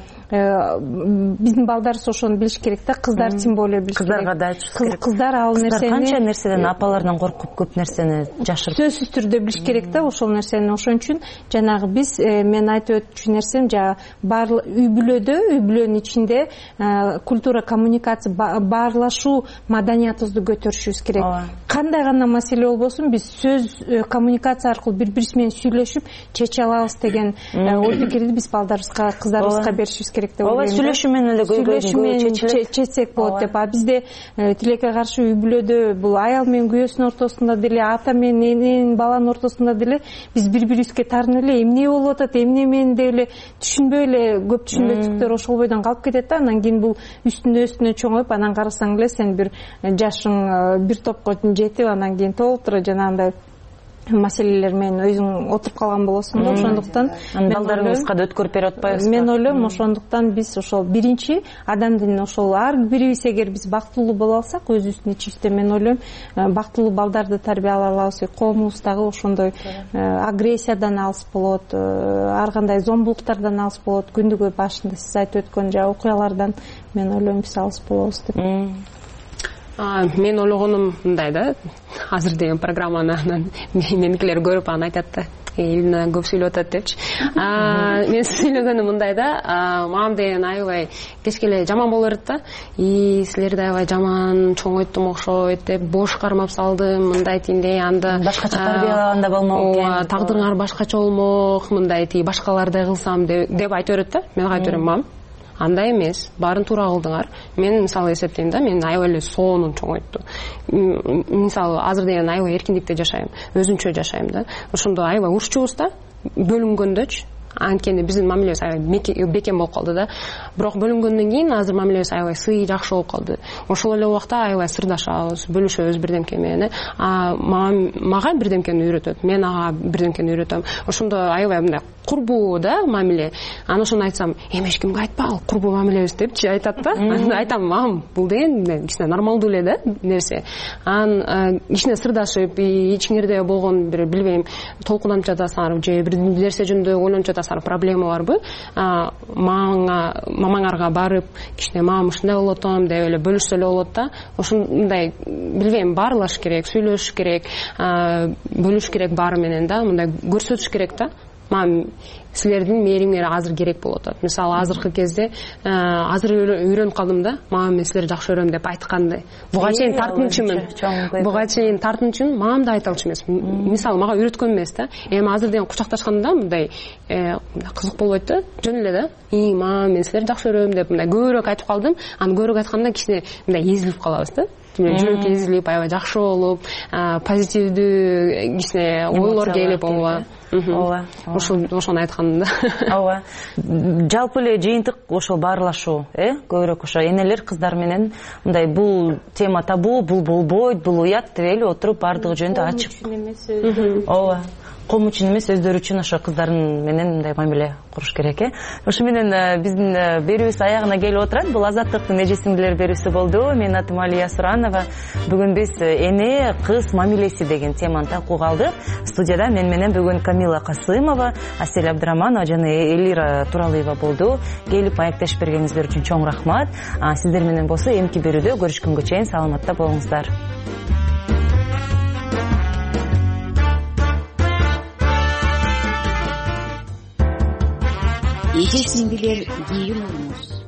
Биздин балдарыбыз ошону билиш керек да, кыздар тем более билиш керек.
Кыздарга да айтыш керек.
Кыздар ал нерсени
канча нерседен апалардан коркуп көп нерсени жашырып.
Сөзсүз түрдө билиш керек да ошол нерсени. Ошон үчүн жанагы биз мен айтып өтчү нерсем жана баардык үй бүлөнүн ичинде культура, коммуникация, баарлашуу маданиятыбызды көтөрүшүбүз керек. Кандай гана маселе болбосун, биз сөз, коммуникация аркылуу бири-бирибиз менен сүйлөшүп чече алабыз деген ой пикирди биз балдарыбызга, кыздарыбызга беришибиз керек деп ойлойм.
Сүйлөшүү менен эле көйгөйдү
чечсек болот деп. Бизде тилекке каршы үй бүлөдө бул аял менен күйөөсүнүн ортосунда деле, ата менен эненин баланын ортосунда деле биз бири-бирибизге таарынып эле эмне болуп атат, эмне менен деп эле түшүнбөй эле, көп түшүнбөстүктөр ошол бойдон калып кетет да. Анан кийин бул үстүнө чоңоюп, анан карасаң эле сен бир жашың бир топко жетип, анан кийин толтура жанагындай маселелер менен өзүң отуруп калган болосуң да. Ошондуктан
балдарыбызга да өткөрүп берип атпайбызбы?
Мен ойлойм, ошондуктан биз ошол биринчи адамдын ошол ар бирибиз эгер биз бактылуу боло алсак өзүбүздүн ичибизде, мен ойлойм бактылуу балдарды тарбиялай алабыз, коомубуз дагы ошондой агрессиядан алыс болот, ар кандай зомбулуктардан алыс болот, күндүгө башында сиз айтып өткөн жана окуялардан мен ойлойм биз алыс болобуз деп.
Мен ойлогонум мындай да, азыр деген программаны меникилер көрүп анан айтат да, Элина көп сүйлөп атат депчи. Мен сүйлөгөнүм мындай да, мамам деген аябай кечке эле жаман боло берет да. Силерди аябай жаман чоңойттум окшойт деп, бош кармап салдым, мындай тиндей, анда
башкача тарбиялаганда болмок экен.
Тагдырыңар башкача болмок, мындай башкалардай кылсам деп айтып берет да. Мен айтып берем, мам, андай эмес, баарын туура кылдыңар. Мен мисалы эсептейм да, мен аябай эле сонун чоңойтту. Мисалы азыр деген аябай эркиндикте жашайм, өзүмчө жашайм да. Ошондо аябай урушчубуз да, бөлүнгөндөчү. анткени биздин мамилебиз аябай бекем болуп калды да. Бирок бөлүнгөндөн кийин азыр мамилебиз аябай сый, жакшы болуп калды. Ошол эле убакта аябай сырдашабыз, бөлүшөбүз бирдемке менен. Мага бирдемкени үйрөтөт, мен ага бирдемкени үйрөтөм. Ошондо аябай мындай курбуу да мамиле. Аны ошону айтсам, эч кимге айтпа, ал курбуу мамилебиз депчи айтат да. Айтам, мам, бул деген кичине нормалдуу эле да нерсе. Кичине сырдашып, ичиңерде болгон бир билбейм, толкунанып жатасыңарбы же бир нерсе жөнүндө ойлонуп жатасыңар, проблема барбы? Мамаңарга барып, кичине мам ушундай болуп атам деп эле бөлүшсө эле болот да. Ошондой билбейм, баарлаш керек, сүйлөшүш керек, бөлүш керек баары менен да, мындай көрсөтүш керек да. Мам, силердин мээримиңер азыр керек болуп атат. Мисалы, азыркы кезде азыр үйрөнүп калдым да. Мам, мен силерди жакшы көрөм деп айтканды. Буга чейин тартынчумун. Мам да айта алчу эмес. Мисалы, мага үйрөткөн эмес да. Эми азыр деген кучакташканда мындай кызык болбойт да. Жөн эле да. Мам, мен силерди жакшы көрөм деп мындай көбүрөөк айтып калдым. Аны көбүрөөк айтканда кичине мындай эзилип калабыз да. Жүрөк эзилип, аябай жакшы болуп, позитивдүү кичине ойлор келип, ооба. Ошону айтканым да.
Ооба. Жалпы эле жыйынтык ошол баарлашуу, көбүрөөк ошо энелер кыздар менен мындай бул тема табуу, бул болбойт, бул уят деп эле отуруп баардыгы жөнүндө ачык. Ооба. Ком үчүн эмес, өздөрү үчүн ошо кыздардын менен мындай мамиле куруш керек. Ошо менен биздин берүүбүз аягына келип отурат. Бул Азаттыктын эже сиңдилер берүүсү болду. Мен атым Алия Суранова. Бүгүн биз эне кыз мамилеси деген теманы талкууга алдык. Студияда мен менен бүгүн Камила Касымова, Асель Абдыраманова жана Элира Туралыева болду. Келип маектешип бергениңиздер үчүн чоң рахмат. Сиздер менен болсо эмки берүүдө көрүшкөнгө чейин саламатта болуңуздар.
Эже сиңдилер дейин болуңуз.